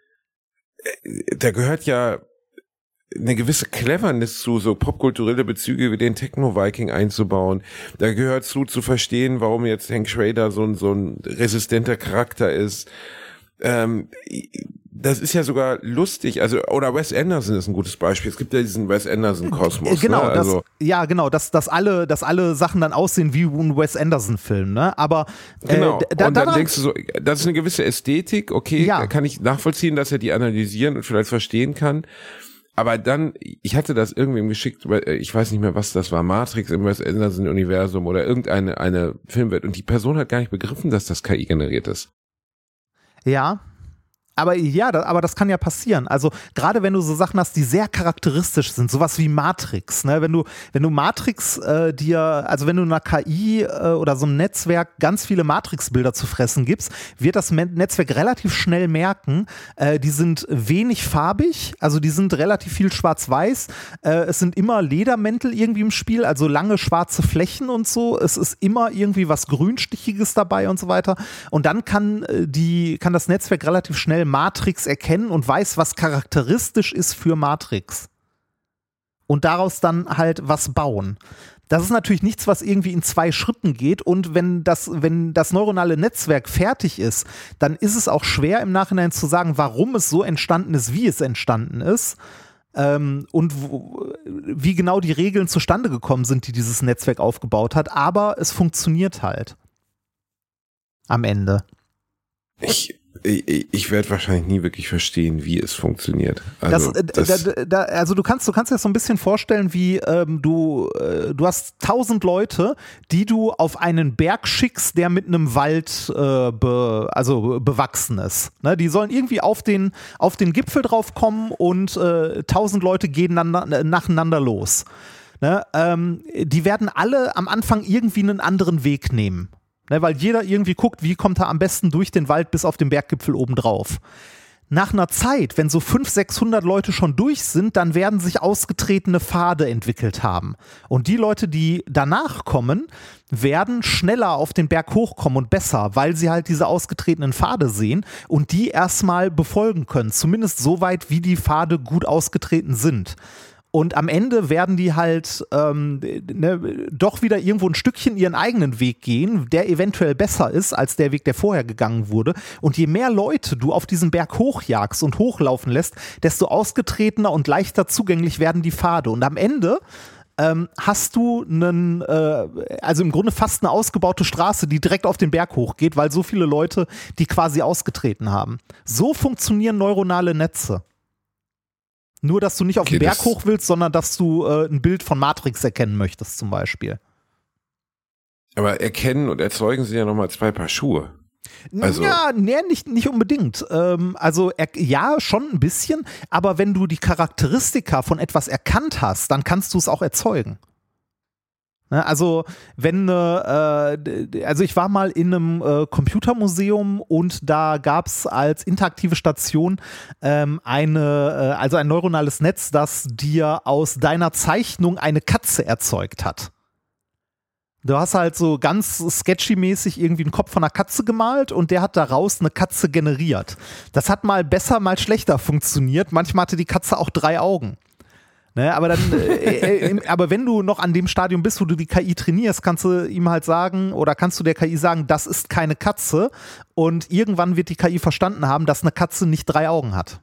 da gehört ja eine gewisse Cleverness zu, so popkulturelle Bezüge wie den Techno-Viking einzubauen. Da gehört zu, zu verstehen, warum jetzt Hank Schrader so ein, so ein resistenter Charakter ist. Ähm, das ist ja sogar lustig, also, oder Wes Anderson ist ein gutes Beispiel. Es gibt ja diesen Wes Anderson-Kosmos. Genau, ne? also, das, ja, genau, dass, dass, alle, dass alle Sachen dann aussehen wie ein Wes Anderson-Film, ne? Aber äh, genau. da, und dann daran, denkst du so, das ist eine gewisse Ästhetik, okay, ja. kann ich nachvollziehen, dass er die analysieren und vielleicht verstehen kann. Aber dann, ich hatte das irgendwem geschickt, ich weiß nicht mehr, was das war, Matrix im Wes Anderson-Universum oder irgendeine eine Filmwelt, und die Person hat gar nicht begriffen, dass das K I generiert ist. Ja. Aber ja, da, aber das kann ja passieren. Also gerade wenn du so Sachen hast, die sehr charakteristisch sind, sowas wie Matrix, ne? Wenn du, wenn du Matrix äh, dir, also wenn du einer K I äh, oder so einem Netzwerk ganz viele Matrix-Bilder zu fressen gibst, wird das Netzwerk relativ schnell merken, äh, die sind wenig farbig, also die sind relativ viel schwarz-weiß, äh, es sind immer Ledermäntel irgendwie im Spiel, also lange schwarze Flächen und so, es ist immer irgendwie was Grünstichiges dabei und so weiter, und dann kann äh, die, kann das Netzwerk relativ schnell Matrix erkennen und weiß, was charakteristisch ist für Matrix. Und daraus dann halt was bauen. Das ist natürlich nichts, was irgendwie in zwei Schritten geht, und wenn das, wenn das neuronale Netzwerk fertig ist, dann ist es auch schwer im Nachhinein zu sagen, warum es so entstanden ist, wie es entstanden ist. Ähm, und wo, wie genau die Regeln zustande gekommen sind, die dieses Netzwerk aufgebaut hat. Aber es funktioniert halt. Am Ende. Ich Ich, ich werde wahrscheinlich nie wirklich verstehen, wie es funktioniert. Also, das, das da, da, also du kannst, du kannst dir das so ein bisschen vorstellen, wie ähm, du, äh, du hast tausend Leute, die du auf einen Berg schickst, der mit einem Wald äh, be, also bewachsen ist. Ne? Die sollen irgendwie auf den, auf den Gipfel drauf kommen, und äh, tausend Leute gehen dann nacheinander los. Ne? Ähm, die werden alle am Anfang irgendwie einen anderen Weg nehmen. Ne, weil jeder irgendwie guckt, wie kommt er am besten durch den Wald bis auf den Berggipfel oben drauf. Nach einer Zeit, wenn so fünfhundert, sechshundert Leute schon durch sind, dann werden sich ausgetretene Pfade entwickelt haben. Und die Leute, die danach kommen, werden schneller auf den Berg hochkommen und besser, weil sie halt diese ausgetretenen Pfade sehen und die erstmal befolgen können. Zumindest so weit, wie die Pfade gut ausgetreten sind. Und am Ende werden die halt ähm, ne, doch wieder irgendwo ein Stückchen ihren eigenen Weg gehen, der eventuell besser ist als der Weg, der vorher gegangen wurde. Und je mehr Leute du auf diesen Berg hochjagst und hochlaufen lässt, desto ausgetretener und leichter zugänglich werden die Pfade. Und am Ende ähm, hast du einen, äh, also im Grunde fast eine ausgebaute Straße, die direkt auf den Berg hochgeht, weil so viele Leute die quasi ausgetreten haben. So funktionieren neuronale Netze. Nur, dass du nicht auf okay, den Berg hoch willst, sondern dass du äh, ein Bild von Matrix erkennen möchtest zum Beispiel. Aber erkennen und erzeugen sind ja nochmal zwei Paar Schuhe. Also, ja, nee, nicht, nicht unbedingt. Ähm, also er, ja, schon ein bisschen, aber wenn du die Charakteristika von etwas erkannt hast, dann kannst du es auch erzeugen. Ne, also wenn, äh, also ich war mal in einem äh, Computermuseum und da gab es als interaktive Station ähm, eine, äh, also ein neuronales Netz, das dir aus deiner Zeichnung eine Katze erzeugt hat. Du hast halt so ganz sketchy-mäßig irgendwie einen Kopf von einer Katze gemalt und der hat daraus eine Katze generiert. Das hat mal besser, mal schlechter funktioniert. Manchmal hatte die Katze auch drei Augen. Ne, aber dann, äh, äh, aber wenn du noch an dem Stadium bist, wo du die K I trainierst, kannst du ihm halt sagen oder kannst du der K I sagen, das ist keine Katze und irgendwann wird die K I verstanden haben, dass eine Katze nicht drei Augen hat.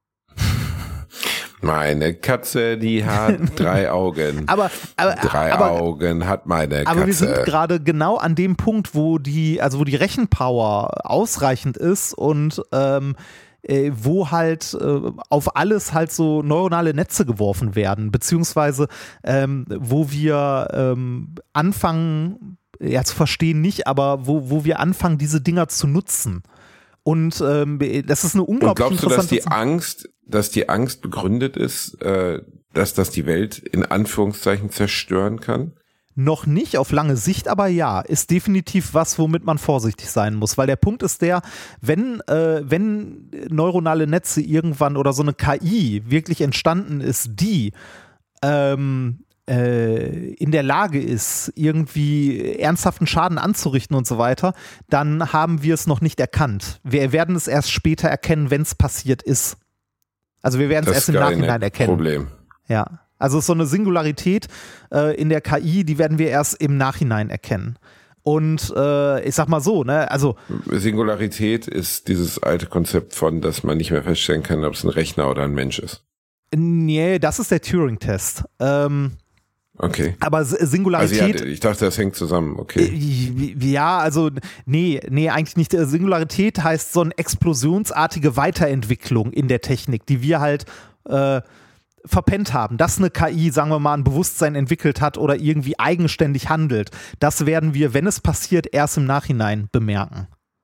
Meine Katze, die hat drei Augen. Aber, aber drei aber, Augen hat meine Katze. Aber wir sind gerade genau an dem Punkt, wo die, also wo die Rechenpower ausreichend ist und ähm, äh, wo halt äh, auf alles halt so neuronale Netze geworfen werden, beziehungsweise ähm, wo wir ähm, anfangen, ja zu verstehen nicht, aber wo, wo wir anfangen, diese Dinger zu nutzen. Und ähm, das ist eine unglaublich interessante. Und glaubst du, dass die Sache. Angst, dass die Angst begründet ist, äh, dass das die Welt in Anführungszeichen zerstören kann? Noch nicht auf lange Sicht, aber ja, ist definitiv was, womit man vorsichtig sein muss, weil der Punkt ist der, wenn, äh, wenn neuronale Netze irgendwann oder so eine K I wirklich entstanden ist, die ähm, äh, in der Lage ist, irgendwie ernsthaften Schaden anzurichten und so weiter, dann haben wir es noch nicht erkannt. Wir werden es erst später erkennen, wenn es passiert ist. Also wir werden es erst im Nachhinein erkennen. Problem. Ja. Also so eine Singularität äh, in der K I, die werden wir erst im Nachhinein erkennen. Und äh, ich sag mal so, ne, also Singularität ist dieses alte Konzept von, dass man nicht mehr feststellen kann, ob es ein Rechner oder ein Mensch ist. Nee, das ist der Turing-Test. Ähm, okay. Aber Singularität. Also ja, ich dachte, das hängt zusammen, okay. Ja, also nee, nee, eigentlich nicht. Singularität heißt so eine explosionsartige Weiterentwicklung in der Technik, die wir halt äh, verpennt haben, dass eine K I, sagen wir mal, ein Bewusstsein entwickelt hat oder irgendwie eigenständig handelt. Das werden wir, wenn es passiert, erst im Nachhinein bemerken.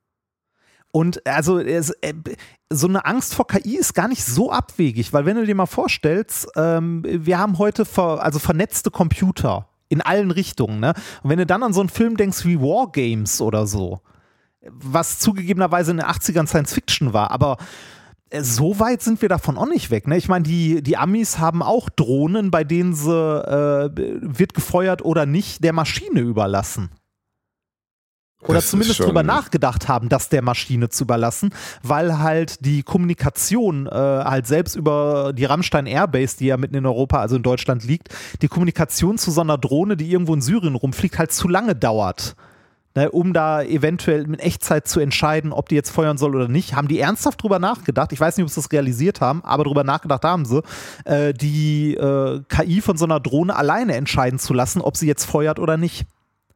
Und also es, äh, so eine Angst vor K I ist gar nicht so abwegig, weil wenn du dir mal vorstellst, ähm, wir haben heute ver, also vernetzte Computer in allen Richtungen, ne? Und wenn du dann an so einen Film denkst wie Wargames oder so, was zugegebenerweise in den achtzigern Science Fiction war, aber so weit sind wir davon auch nicht weg. Ne? Ich meine, die, die Amis haben auch Drohnen, bei denen sie äh, wird gefeuert oder nicht, der Maschine überlassen. Oder das zumindest drüber nachgedacht haben, das der Maschine zu überlassen, weil halt die Kommunikation äh, halt selbst über die Rammstein Airbase, die ja mitten in Europa, also in Deutschland liegt, die Kommunikation zu so einer Drohne, die irgendwo in Syrien rumfliegt, halt zu lange dauert. Ne, um da eventuell in Echtzeit zu entscheiden, ob die jetzt feuern soll oder nicht, haben die ernsthaft drüber nachgedacht, ich weiß nicht, ob sie das realisiert haben, aber drüber nachgedacht haben sie, äh, die äh, K I von so einer Drohne alleine entscheiden zu lassen, ob sie jetzt feuert oder nicht.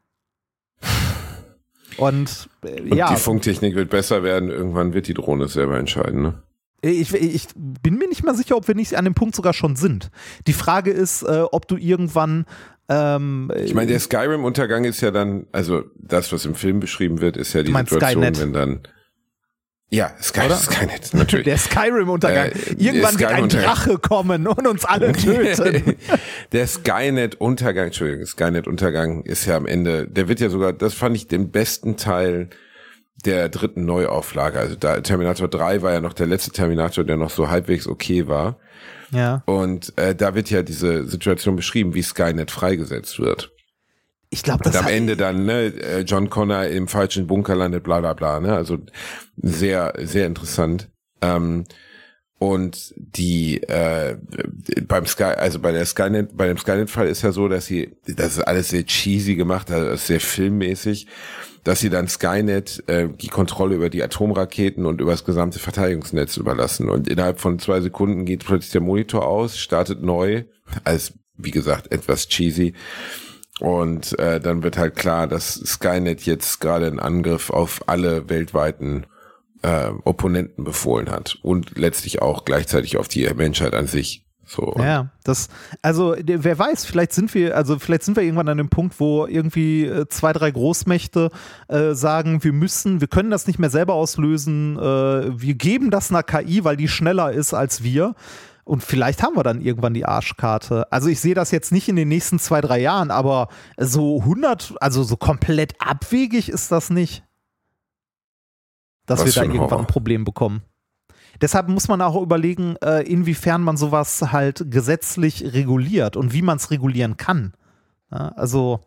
Und, äh, Und ja. die Funktechnik wird besser werden, irgendwann wird die Drohne selber entscheiden, ne? Ich, ich bin mir nicht mal sicher, ob wir nicht an dem Punkt sogar schon sind. Die Frage ist, äh, ob du irgendwann ähm, Ich meine, der Skyrim-Untergang ist ja dann, also das, was im Film beschrieben wird, ist ja die Situation, Skynet. wenn dann ja, Sky, Skynet, natürlich. Der Skyrim-Untergang. Äh, Irgendwann der wird ein Drache kommen und uns alle töten. Der Skynet-Untergang, Entschuldigung, Skynet-Untergang ist ja am Ende, der wird ja sogar, das fand ich den besten Teil der dritten Neuauflage. Also da Terminator drei war ja noch der letzte Terminator, der noch so halbwegs okay war. Ja. Und äh, da wird ja diese Situation beschrieben, wie Skynet freigesetzt wird. Ich glaube, das Und am hat, Ende dann, ne, John Connor im falschen Bunker landet, bla bla bla, ne? Also sehr, sehr interessant. Ähm, und die äh, beim Sky, also bei der Skynet, bei dem Skynet-Fall ist ja so, dass sie, das ist alles sehr cheesy gemacht, also sehr filmmäßig, dass sie dann Skynet äh, die Kontrolle über die Atomraketen und über das gesamte Verteidigungsnetz überlassen. Und innerhalb von zwei Sekunden geht plötzlich der Monitor aus, startet neu, als wie gesagt etwas cheesy. Und äh, dann wird halt klar, dass Skynet jetzt gerade einen Angriff auf alle weltweiten äh, Opponenten befohlen hat und letztlich auch gleichzeitig auf die Menschheit an sich. So. Ja, das, also wer weiß, vielleicht sind wir, also vielleicht sind wir irgendwann an dem Punkt, wo irgendwie äh, zwei, drei Großmächte äh, sagen, wir müssen, wir können das nicht mehr selber auslösen, äh, wir geben das einer K I, weil die schneller ist als wir. Und vielleicht haben wir dann irgendwann die Arschkarte. Also ich sehe das jetzt nicht in den nächsten zwei, drei Jahren, aber so hundert, also so komplett abwegig ist das nicht, dass Was wir da für ein irgendwann Horror. ein Problem bekommen. Deshalb muss man auch überlegen, äh, inwiefern man sowas halt gesetzlich reguliert und wie man es regulieren kann. Ja, also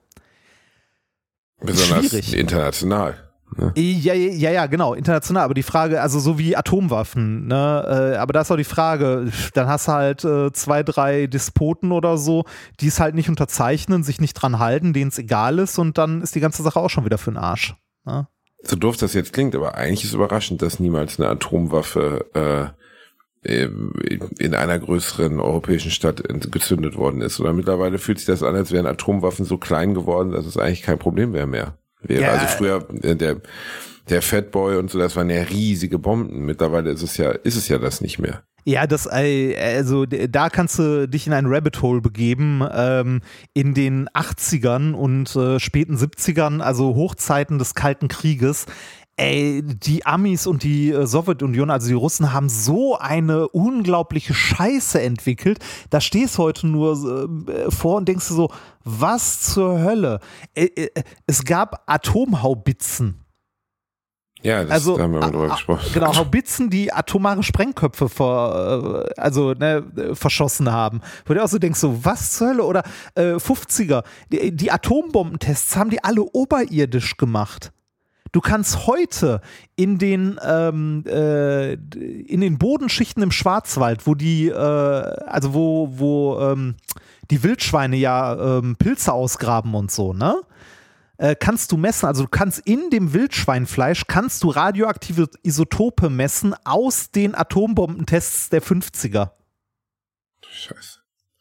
Besonders schwierig. international. Ne? Ja, ja, ja, genau, international. Aber die Frage, also so wie Atomwaffen, ne? Äh, aber da ist auch die Frage, dann hast du halt äh, zwei, drei Despoten oder so, die es halt nicht unterzeichnen, sich nicht dran halten, denen es egal ist und dann ist die ganze Sache auch schon wieder für den Arsch. Ne? So doof das jetzt klingt, aber eigentlich ist es überraschend, dass niemals eine Atomwaffe äh, in einer größeren europäischen Stadt gezündet worden ist. Oder mittlerweile fühlt sich das an, als wären Atomwaffen so klein geworden, dass es eigentlich kein Problem mehr mehr wäre. Ja. Also früher äh, der der Fatboy und so, das waren ja riesige Bomben. Mittlerweile ist es ja ist es ja das nicht mehr. Ja, das, also da kannst du dich in ein Rabbit Hole begeben, ähm, in den achtzigern und äh, späten siebzigern, also Hochzeiten des Kalten Krieges. Ey, die Amis und die äh, Sowjetunion, also die Russen, haben so eine unglaubliche Scheiße entwickelt. Da stehst du heute nur äh, vor und denkst du so, was zur Hölle? Äh, äh, es gab Atomhaubitzen. Ja, das Also, da haben wir mal drüber a, a, gesprochen. genau, Haubitzen, die atomare Sprengköpfe ver, äh, also, ne, verschossen haben. Wo du auch so denkst, so, was zur Hölle? Oder äh, fünfziger, die, die Atombombentests haben die alle oberirdisch gemacht. Du kannst heute in den, ähm, äh, in den Bodenschichten im Schwarzwald, wo die, äh, also wo, wo ähm, die Wildschweine ja ähm, Pilze ausgraben und so, ne? Kannst du messen, also du kannst in dem Wildschweinfleisch, kannst du radioaktive Isotope messen aus den Atombombentests der fünfziger. Scheiße.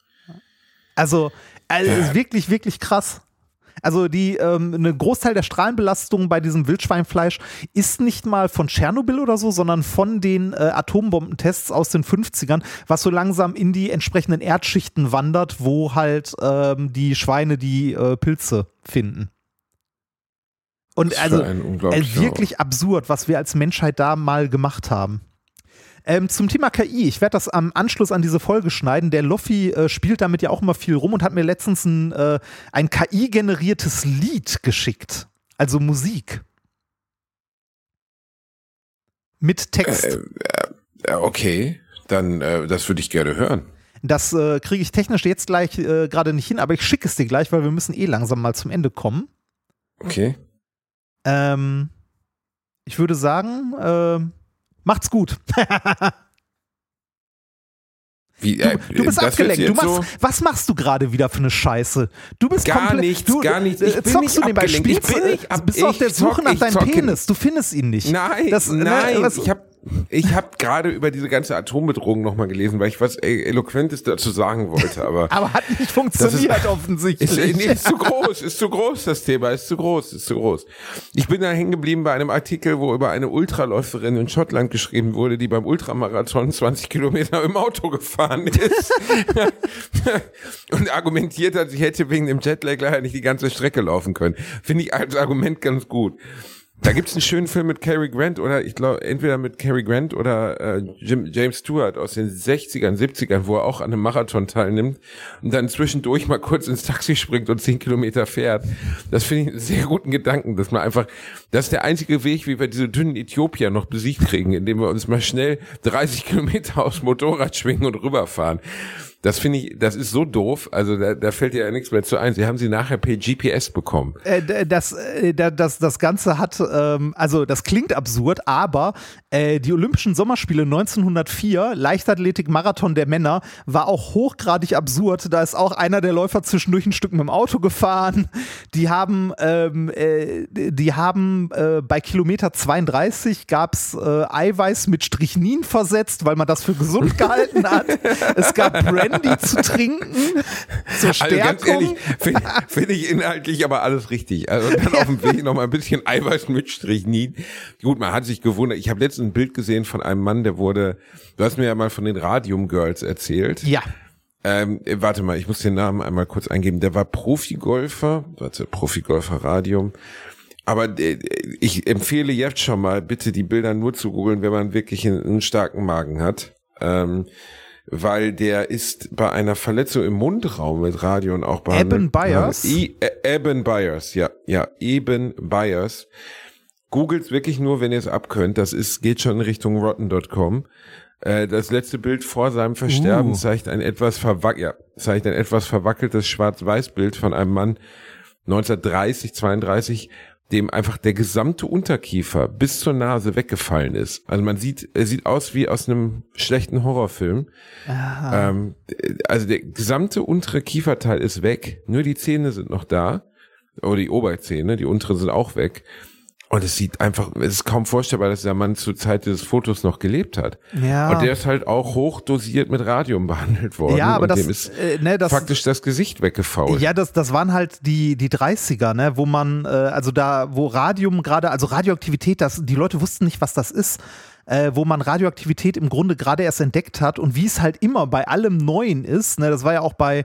Also, also Ja. ist wirklich, wirklich krass. Also die, ähm, eine Großteil der Strahlenbelastung bei diesem Wildschweinfleisch ist nicht mal von Tschernobyl oder so, sondern von den äh, Atombombentests aus den fünfzigern, was so langsam in die entsprechenden Erdschichten wandert, wo halt ähm, die Schweine die äh, Pilze finden. Und Das ist also für einen äh, unglaublich wirklich absurd, was wir als Menschheit da mal gemacht haben. Ähm, zum Thema K I, ich werde das am Anschluss an diese Folge schneiden. Der Loffi äh, spielt damit ja auch immer viel rum und hat mir letztens ein, äh, ein K I-generiertes Lied geschickt. Also Musik. Mit Text. Äh, äh, okay, dann äh, das würde ich gerne hören. Das äh, kriege ich technisch jetzt gleich äh, gerade nicht hin, aber ich schicke es dir gleich, weil wir müssen eh langsam mal zum Ende kommen. Okay. Ähm, ich würde sagen, äh, macht's gut. Wie, Du, äh, du bist das wird abgelenkt. Du jetzt machst, so was machst du gerade wieder für eine Scheiße? Du bist Gar komplett, nichts, du, gar nichts. Ich äh, bin zockst nicht du nebenbei, abgelenkt. Ich spielst, bin äh, nicht ab- bist du auf ich der Suche zock- nach ich deinem zocke Penis. Du findest ihn nicht. Nein, das, ne, nein, was, ich habe ich hab gerade über diese ganze Atombedrohung nochmal gelesen, weil ich was e- Eloquentes dazu sagen wollte, aber aber hat nicht funktioniert ist- offensichtlich. ist, nee, ist zu groß, ist zu groß das Thema, ist zu groß, ist zu groß. Ich bin da hängen geblieben bei einem Artikel, wo über eine Ultraläuferin in Schottland geschrieben wurde, die beim Ultramarathon zwanzig Kilometer im Auto gefahren ist und argumentiert hat, sie hätte wegen dem Jetlag leider nicht die ganze Strecke laufen können. Finde ich als Argument ganz gut. Da gibt's einen schönen Film mit Cary Grant oder ich glaube entweder mit Cary Grant oder äh, Jim, James Stewart aus den sechzigern, siebzigern, wo er auch an einem Marathon teilnimmt und dann zwischendurch mal kurz ins Taxi springt und zehn Kilometer fährt. Das finde ich einen sehr guten Gedanken, dass man einfach, das ist der einzige Weg, wie wir diese dünnen Äthiopier noch besiegt kriegen, indem wir uns mal schnell dreißig Kilometer aufs Motorrad schwingen und rüberfahren. Das finde ich, das ist so doof, also da, da fällt dir ja nichts mehr zu ein. Sie haben sie nachher per G P S bekommen. Äh, das, äh, das, das Ganze hat, ähm, also das klingt absurd, aber äh, die Olympischen Sommerspiele neunzehnhundertvier, Leichtathletik-Marathon der Männer, war auch hochgradig absurd. Da ist auch einer der Läufer zwischendurch ein Stück mit dem Auto gefahren. Die haben, ähm, äh, die haben äh, bei Kilometer zweiunddreißig gab's äh, Eiweiß mit Strychnin versetzt, weil man das für gesund gehalten hat. Es gab Brandy zu trinken zur Stärkung. Also ganz ehrlich, finde find ich inhaltlich aber alles richtig. Also dann auf dem Weg noch mal ein bisschen Eiweiß mit Strychnin. Gut, man hat sich gewundert. Ich habe letztens ein Bild gesehen von einem Mann, der wurde, du hast mir ja mal von den Radium Girls erzählt. Ja. Ähm, warte mal, ich muss den Namen einmal kurz eingeben. Der war Profigolfer, warte, Profigolfer Radium. Aber äh, ich empfehle jetzt schon mal, bitte die Bilder nur zu googeln, wenn man wirklich einen, einen starken Magen hat. Ähm, weil der ist bei einer Verletzung im Mundraum mit Radium auch behandelt. Eben Byers? I, äh, Eben Byers, ja, ja, Eben Byers. Googelt wirklich nur, wenn ihr es abkönnt. Das ist, geht schon in Richtung rotten Punkt com. Äh, das letzte Bild vor seinem Versterben uh. zeigt ein etwas verwack, ja, zeigt ein etwas verwackeltes Schwarz-Weiß-Bild von einem Mann neunzehnhundertdreißig, zweiunddreißig, dem einfach der gesamte Unterkiefer bis zur Nase weggefallen ist. Also man sieht, er sieht aus wie aus einem schlechten Horrorfilm. Ähm, also der gesamte untere Kieferteil ist weg, nur die Zähne sind noch da, oder die Oberzähne, die unteren sind auch weg. Und es sieht einfach, es ist kaum vorstellbar, dass der Mann zur Zeit des Fotos noch gelebt hat. Ja. Und der ist halt auch hochdosiert mit Radium behandelt worden. Ja, aber und das, dem ist äh, ne, das faktisch das Gesicht weggefault. Ja, das, das waren halt die, die dreißiger, ne, wo man, äh, also da, wo Radium gerade, also Radioaktivität, das, die Leute wussten nicht, was das ist. Äh, wo man Radioaktivität im Grunde gerade erst entdeckt hat und wie es halt immer bei allem Neuen ist, ne, das war ja auch bei,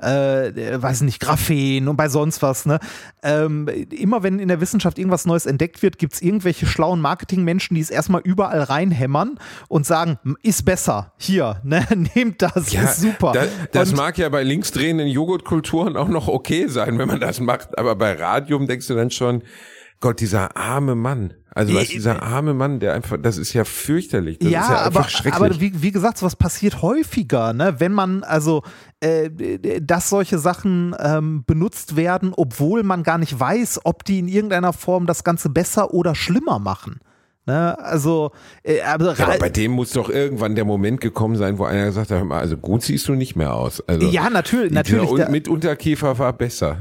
äh, weiß nicht, Graphen und bei sonst was, ne, ähm, immer wenn in der Wissenschaft irgendwas Neues entdeckt wird, gibt es irgendwelche schlauen Marketingmenschen, die es erstmal überall reinhämmern und sagen, ist besser, hier, ne, nehmt das, Ja, ist super. Das, das und, mag ja bei linksdrehenden Joghurtkulturen auch noch okay sein, wenn man das macht, aber bei Radium denkst du dann schon, Gott, dieser arme Mann. Also weißt, dieser arme Mann, der einfach, das ist ja fürchterlich. Das ja, ist ja einfach aber, schrecklich. aber wie, wie gesagt, sowas passiert häufiger, ne? Wenn man, also, äh, dass solche Sachen ähm, benutzt werden, obwohl man gar nicht weiß, ob die in irgendeiner Form das Ganze besser oder schlimmer machen. Ne? Also, äh, aber, ja, aber bei dem muss doch irgendwann der Moment gekommen sein, wo einer gesagt hat, hör mal, also gut siehst du nicht mehr aus. Also, ja, natürlich, natürlich. Dieser, mit Unterkiefer war besser.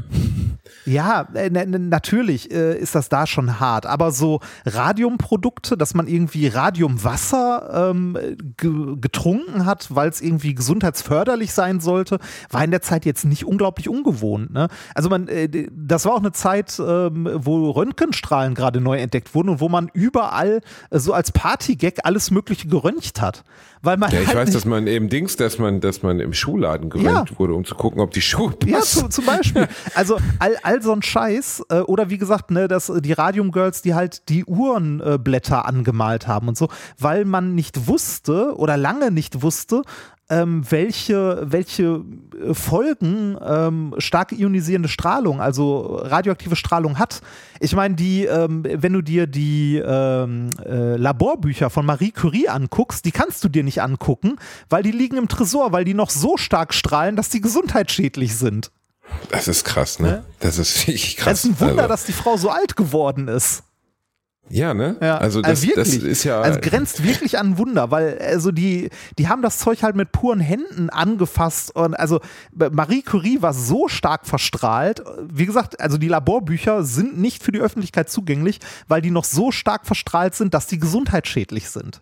Ja, äh, natürlich äh, ist das da schon hart, aber so Radiumprodukte, dass man irgendwie Radiumwasser ähm, ge- getrunken hat, weil es irgendwie gesundheitsförderlich sein sollte, war in der Zeit jetzt nicht unglaublich ungewohnt. Ne? Also man, äh, das war auch eine Zeit, ähm, wo Röntgenstrahlen gerade neu entdeckt wurden und wo man überall äh, so als Partygag alles Mögliche geröntgt hat. Weil man ja, ich halt weiß, nicht, dass man eben Dings, dass man, dass man im Schuhladen geröntgt Ja. wurde, um zu gucken, ob die Schuhe passen. Ja, zu, zum Beispiel. Also all, all so ein Scheiß, äh, oder wie gesagt, ne, dass die Radium Girls, die halt die Uhrenblätter äh, angemalt haben und so, weil man nicht wusste oder lange nicht wusste, ähm, welche, welche Folgen ähm, starke ionisierende Strahlung, also radioaktive Strahlung hat. Ich meine, die, ähm, wenn du dir die ähm, äh, Laborbücher von Marie Curie anguckst, die kannst du dir nicht angucken, weil die liegen im Tresor, weil die noch so stark strahlen, dass die gesundheitsschädlich sind. Das ist krass, ne? Das ist wirklich krass. Es ist ein Wunder, also, dass die Frau so alt geworden ist. Ja, ne? Ja, also das, also das wirklich. ist ja. Also grenzt wirklich an ein Wunder, weil also die, die haben das Zeug halt mit puren Händen angefasst und also Marie Curie war so stark verstrahlt. Wie gesagt, also die Laborbücher sind nicht für die Öffentlichkeit zugänglich, weil die noch so stark verstrahlt sind, dass die gesundheitsschädlich sind.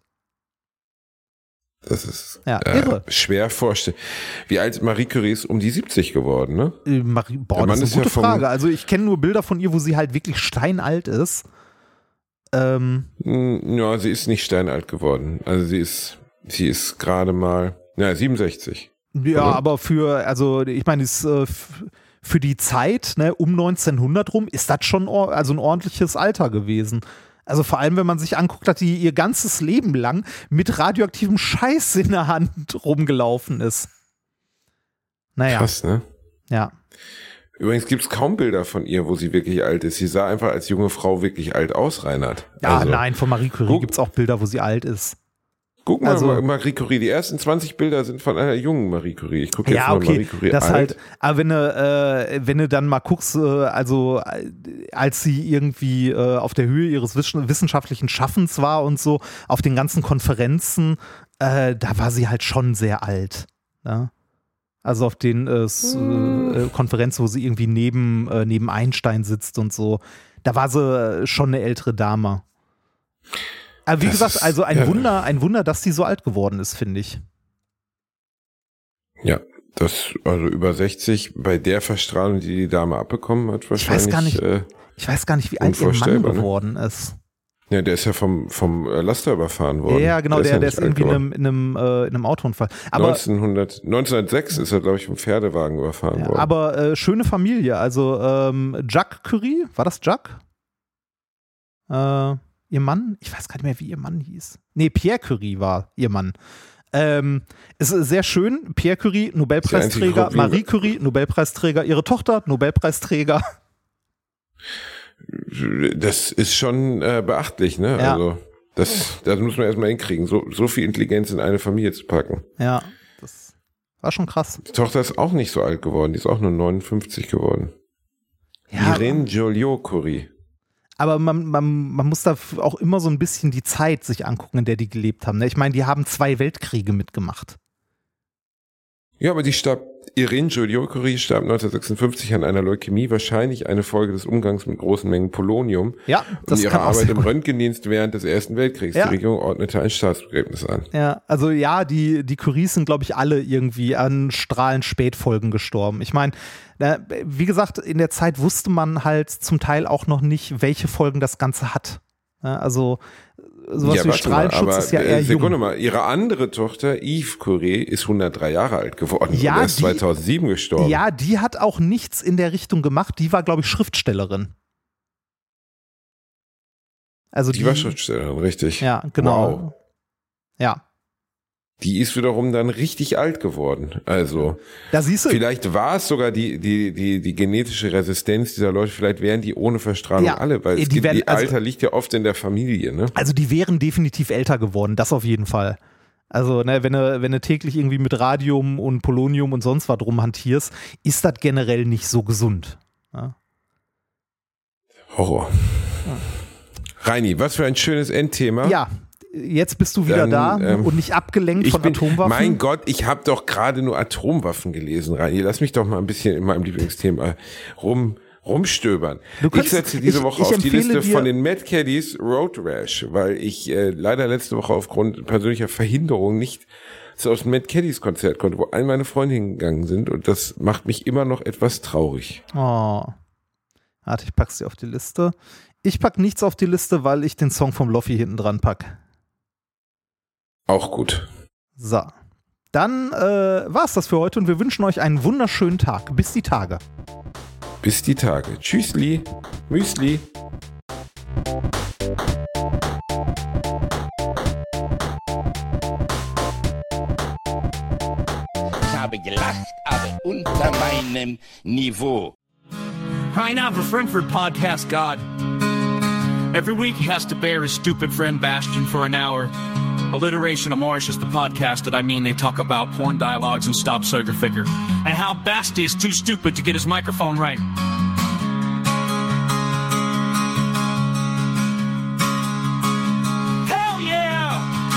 Das ist Ja, äh, irre. schwer vorstellen. Wie alt Marie Curie ist? Um die siebzig geworden, ne? Äh, Marie, boah, Der Mann das ist eine ist gute ja vom- Frage. Also ich kenne nur Bilder von ihr, wo sie halt wirklich steinalt ist. Ähm, Hm, Ja, sie ist nicht steinalt geworden. Also sie ist, sie ist gerade mal, ja, siebenundsechzig. Ja, Oder? aber für, also ich meine, ist, äh, f- für die Zeit, ne, um neunzehnhundert rum, ist das schon or- also ein ordentliches Alter gewesen. Also vor allem, wenn man sich anguckt, dass die ihr ganzes Leben lang mit radioaktivem Scheiß in der Hand rumgelaufen ist. Naja, Krass, ne? ja. Übrigens gibt's kaum Bilder von ihr, wo sie wirklich alt ist. Sie sah einfach als junge Frau wirklich alt aus, Reinhard. Ja, Also, nein, von Marie Curie guck- gibt es auch Bilder, wo sie alt ist. Guck mal, Also- Ma- Marie Curie. Die ersten zwanzig Bilder sind von einer jungen Marie Curie. Ich gucke jetzt Ja, mal okay, Marie Curie das alt. halt, aber wenn du, äh, wenn du dann mal guckst, äh, also äh, als sie irgendwie äh, auf der Höhe ihres wiss- wissenschaftlichen Schaffens war und so, auf den ganzen Konferenzen, äh, da war sie halt schon sehr alt. Ja? Also auf den äh, s- äh, Konferenzen, wo sie irgendwie neben, äh, neben Einstein sitzt und so, da war sie äh, schon eine ältere Dame. Aber wie Das gesagt, ist- also ein ja. Wunder, ein Wunder, dass sie so alt geworden ist, finde ich. Ja, das, also über sechzig, bei der Verstrahlung, die die Dame abbekommen hat, wahrscheinlich. weiß gar nicht, Äh, Ich weiß gar nicht, wie alt ihr Mann Unvorstellbar, ne? geworden ist. Ja, der ist ja vom, vom Laster überfahren worden. Ja, genau, der, der, ja der ist irgendwie in einem, in einem, äh, in einem Autounfall. Aber, neunzehnhundert, neunzehnhundertsechs ist er, glaube ich, vom Pferdewagen überfahren ja, worden. Aber äh, schöne Familie, also ähm, Jacques Curie, war das Jacques? Äh, ihr Mann? Ich weiß gar nicht mehr, wie ihr Mann hieß. Nee, Pierre Curie war ihr Mann. Ähm, es ist sehr schön, Pierre Curie, Nobelpreisträger, Marie Curie, Nobelpreisträger, ihre Tochter, Nobelpreisträger. Das ist schon äh, beachtlich, ne? Ja. Also das, das muss man erstmal hinkriegen, so, so viel Intelligenz in eine Familie zu packen. Ja, das war schon krass. Die Tochter ist auch nicht so alt geworden, die ist auch nur neunundfünfzig geworden. Ja, Irene Joliot-Curie. Aber man, man, man muss da auch immer so ein bisschen die Zeit sich angucken, in der die gelebt haben. Ich meine, die haben zwei Weltkriege mitgemacht. Ja, aber die starb, Irene Joliot-Curie starb neunzehnhundertsechsundfünfzig an einer Leukämie, wahrscheinlich eine Folge des Umgangs mit großen Mengen Polonium. Ja, das und ihre kann auch Arbeit sein. im Röntgendienst während des Ersten Weltkriegs. Ja. Die Regierung ordnete ein Staatsbegräbnis an. Ja, also ja, die, die Curies sind, glaube ich, alle irgendwie an Strahlenspätfolgen gestorben. Ich meine, wie gesagt, in der Zeit wusste man halt zum Teil auch noch nicht, welche Folgen das Ganze hat. Ja, also sowas ja, wie Strahlenschutz mal, aber, ist ja eher äh, Sekunde jung. mal, ihre andere Tochter, Yves Curie, ist hundertdrei Jahre alt geworden Ja, und ist die- zweitausendsieben gestorben. Ja, die hat auch nichts in der Richtung gemacht. Die war, glaube ich, Schriftstellerin. Also die, die war Schriftstellerin, richtig. Ja, genau. Wow. Ja, Die ist wiederum dann richtig alt geworden. Also da siehst du. vielleicht war es sogar die, die, die, die genetische Resistenz dieser Leute, vielleicht wären die ohne Verstrahlung Ja, alle, weil die es gibt, werden- die also- Alter liegt ja oft in der Familie, ne? Also die wären definitiv älter geworden, das auf jeden Fall. Also, ne, wenn du, wenn du täglich irgendwie mit Radium und Polonium und sonst was rumhantierst, ist das generell nicht so gesund. Ja. Horror. Reini, was für ein schönes Endthema. Ja, jetzt bist du wieder Dann, da ähm, und nicht abgelenkt Ich von bin, Atomwaffen. mein Gott, ich habe doch gerade nur Atomwaffen gelesen, Reini. Lass mich doch mal ein bisschen in meinem Lieblingsthema rum rumstöbern. Du kannst- ich setze diese ich- Woche ich auf die empfehle Liste dir- von den Mad Caddies Road Rash, weil ich äh, leider letzte Woche aufgrund persönlicher Verhinderung nicht so aus dem Mad Caddies Konzert konnte, wo all meine Freunde hingegangen sind, und das macht mich immer noch etwas traurig. Oh. Warte, ich pack's dir auf die Liste. Ich pack nichts auf die Liste, weil ich den Song vom Loffi hinten dran pack. Auch gut. So. Dann äh, war's das für heute und wir wünschen euch einen wunderschönen Tag. Bis die Tage. Bis die Tage. Tschüssli. Müsli. Ich habe gelacht, aber unter meinem Niveau. Hi now for Frankfurt Podcast God. Every week he has to bear his stupid friend Bastion for an hour. Alliteration of Marsh is the podcast that I mean they talk about porn dialogues and stop Soger figure. And how Basti is too stupid to get his microphone right. Hell yeah!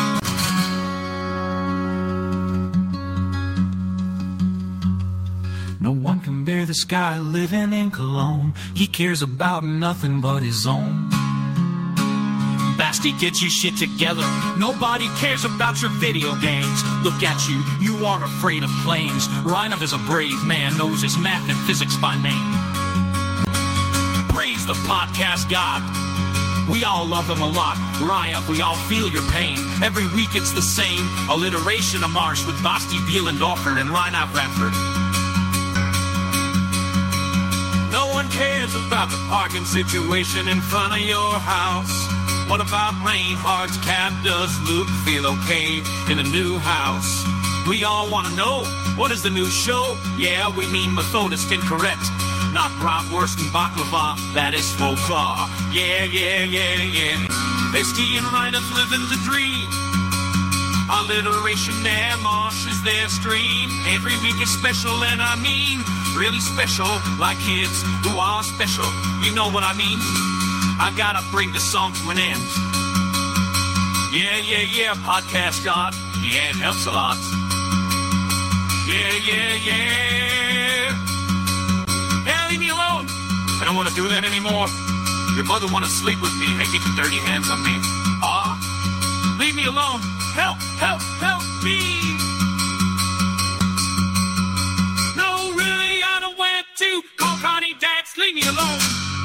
No one can bear this guy living in Cologne. He cares about nothing but his own. Basti, get your shit together. Nobody cares about your video games. Look at you, you aren't afraid of planes. Reinov is a brave man, knows his math and physics by name. Praise the podcast God. We all love him a lot. Reinov, we all feel your pain. Every week it's the same. Alliteration of Marsh with Basti, Bielendorfer, and Reinov Radford. No one cares about the parking situation in front of your house. What about Reinhardt's cab? Does Luke feel okay in a new house? We all want to know, what is the new show? Yeah, we mean Methodist incorrect. Not bratwurst and baklava, that is faux pas. Yeah, yeah, yeah, yeah. Bestie and Reinhardt living the dream. Alliteration and Marsh is their stream. Every week is special, and I mean really special, like kids who are special. You know what I mean? I gotta bring the song to an end. Yeah, yeah, yeah, podcast God. Yeah, it helps a lot. Yeah, yeah, yeah. Yeah, leave me alone. I don't want to do that anymore. Your mother want to sleep with me, making dirty hands on me. Ah, leave me alone. Help, help, help me. No, really, I don't want to. Call Connie Dax, leave me alone.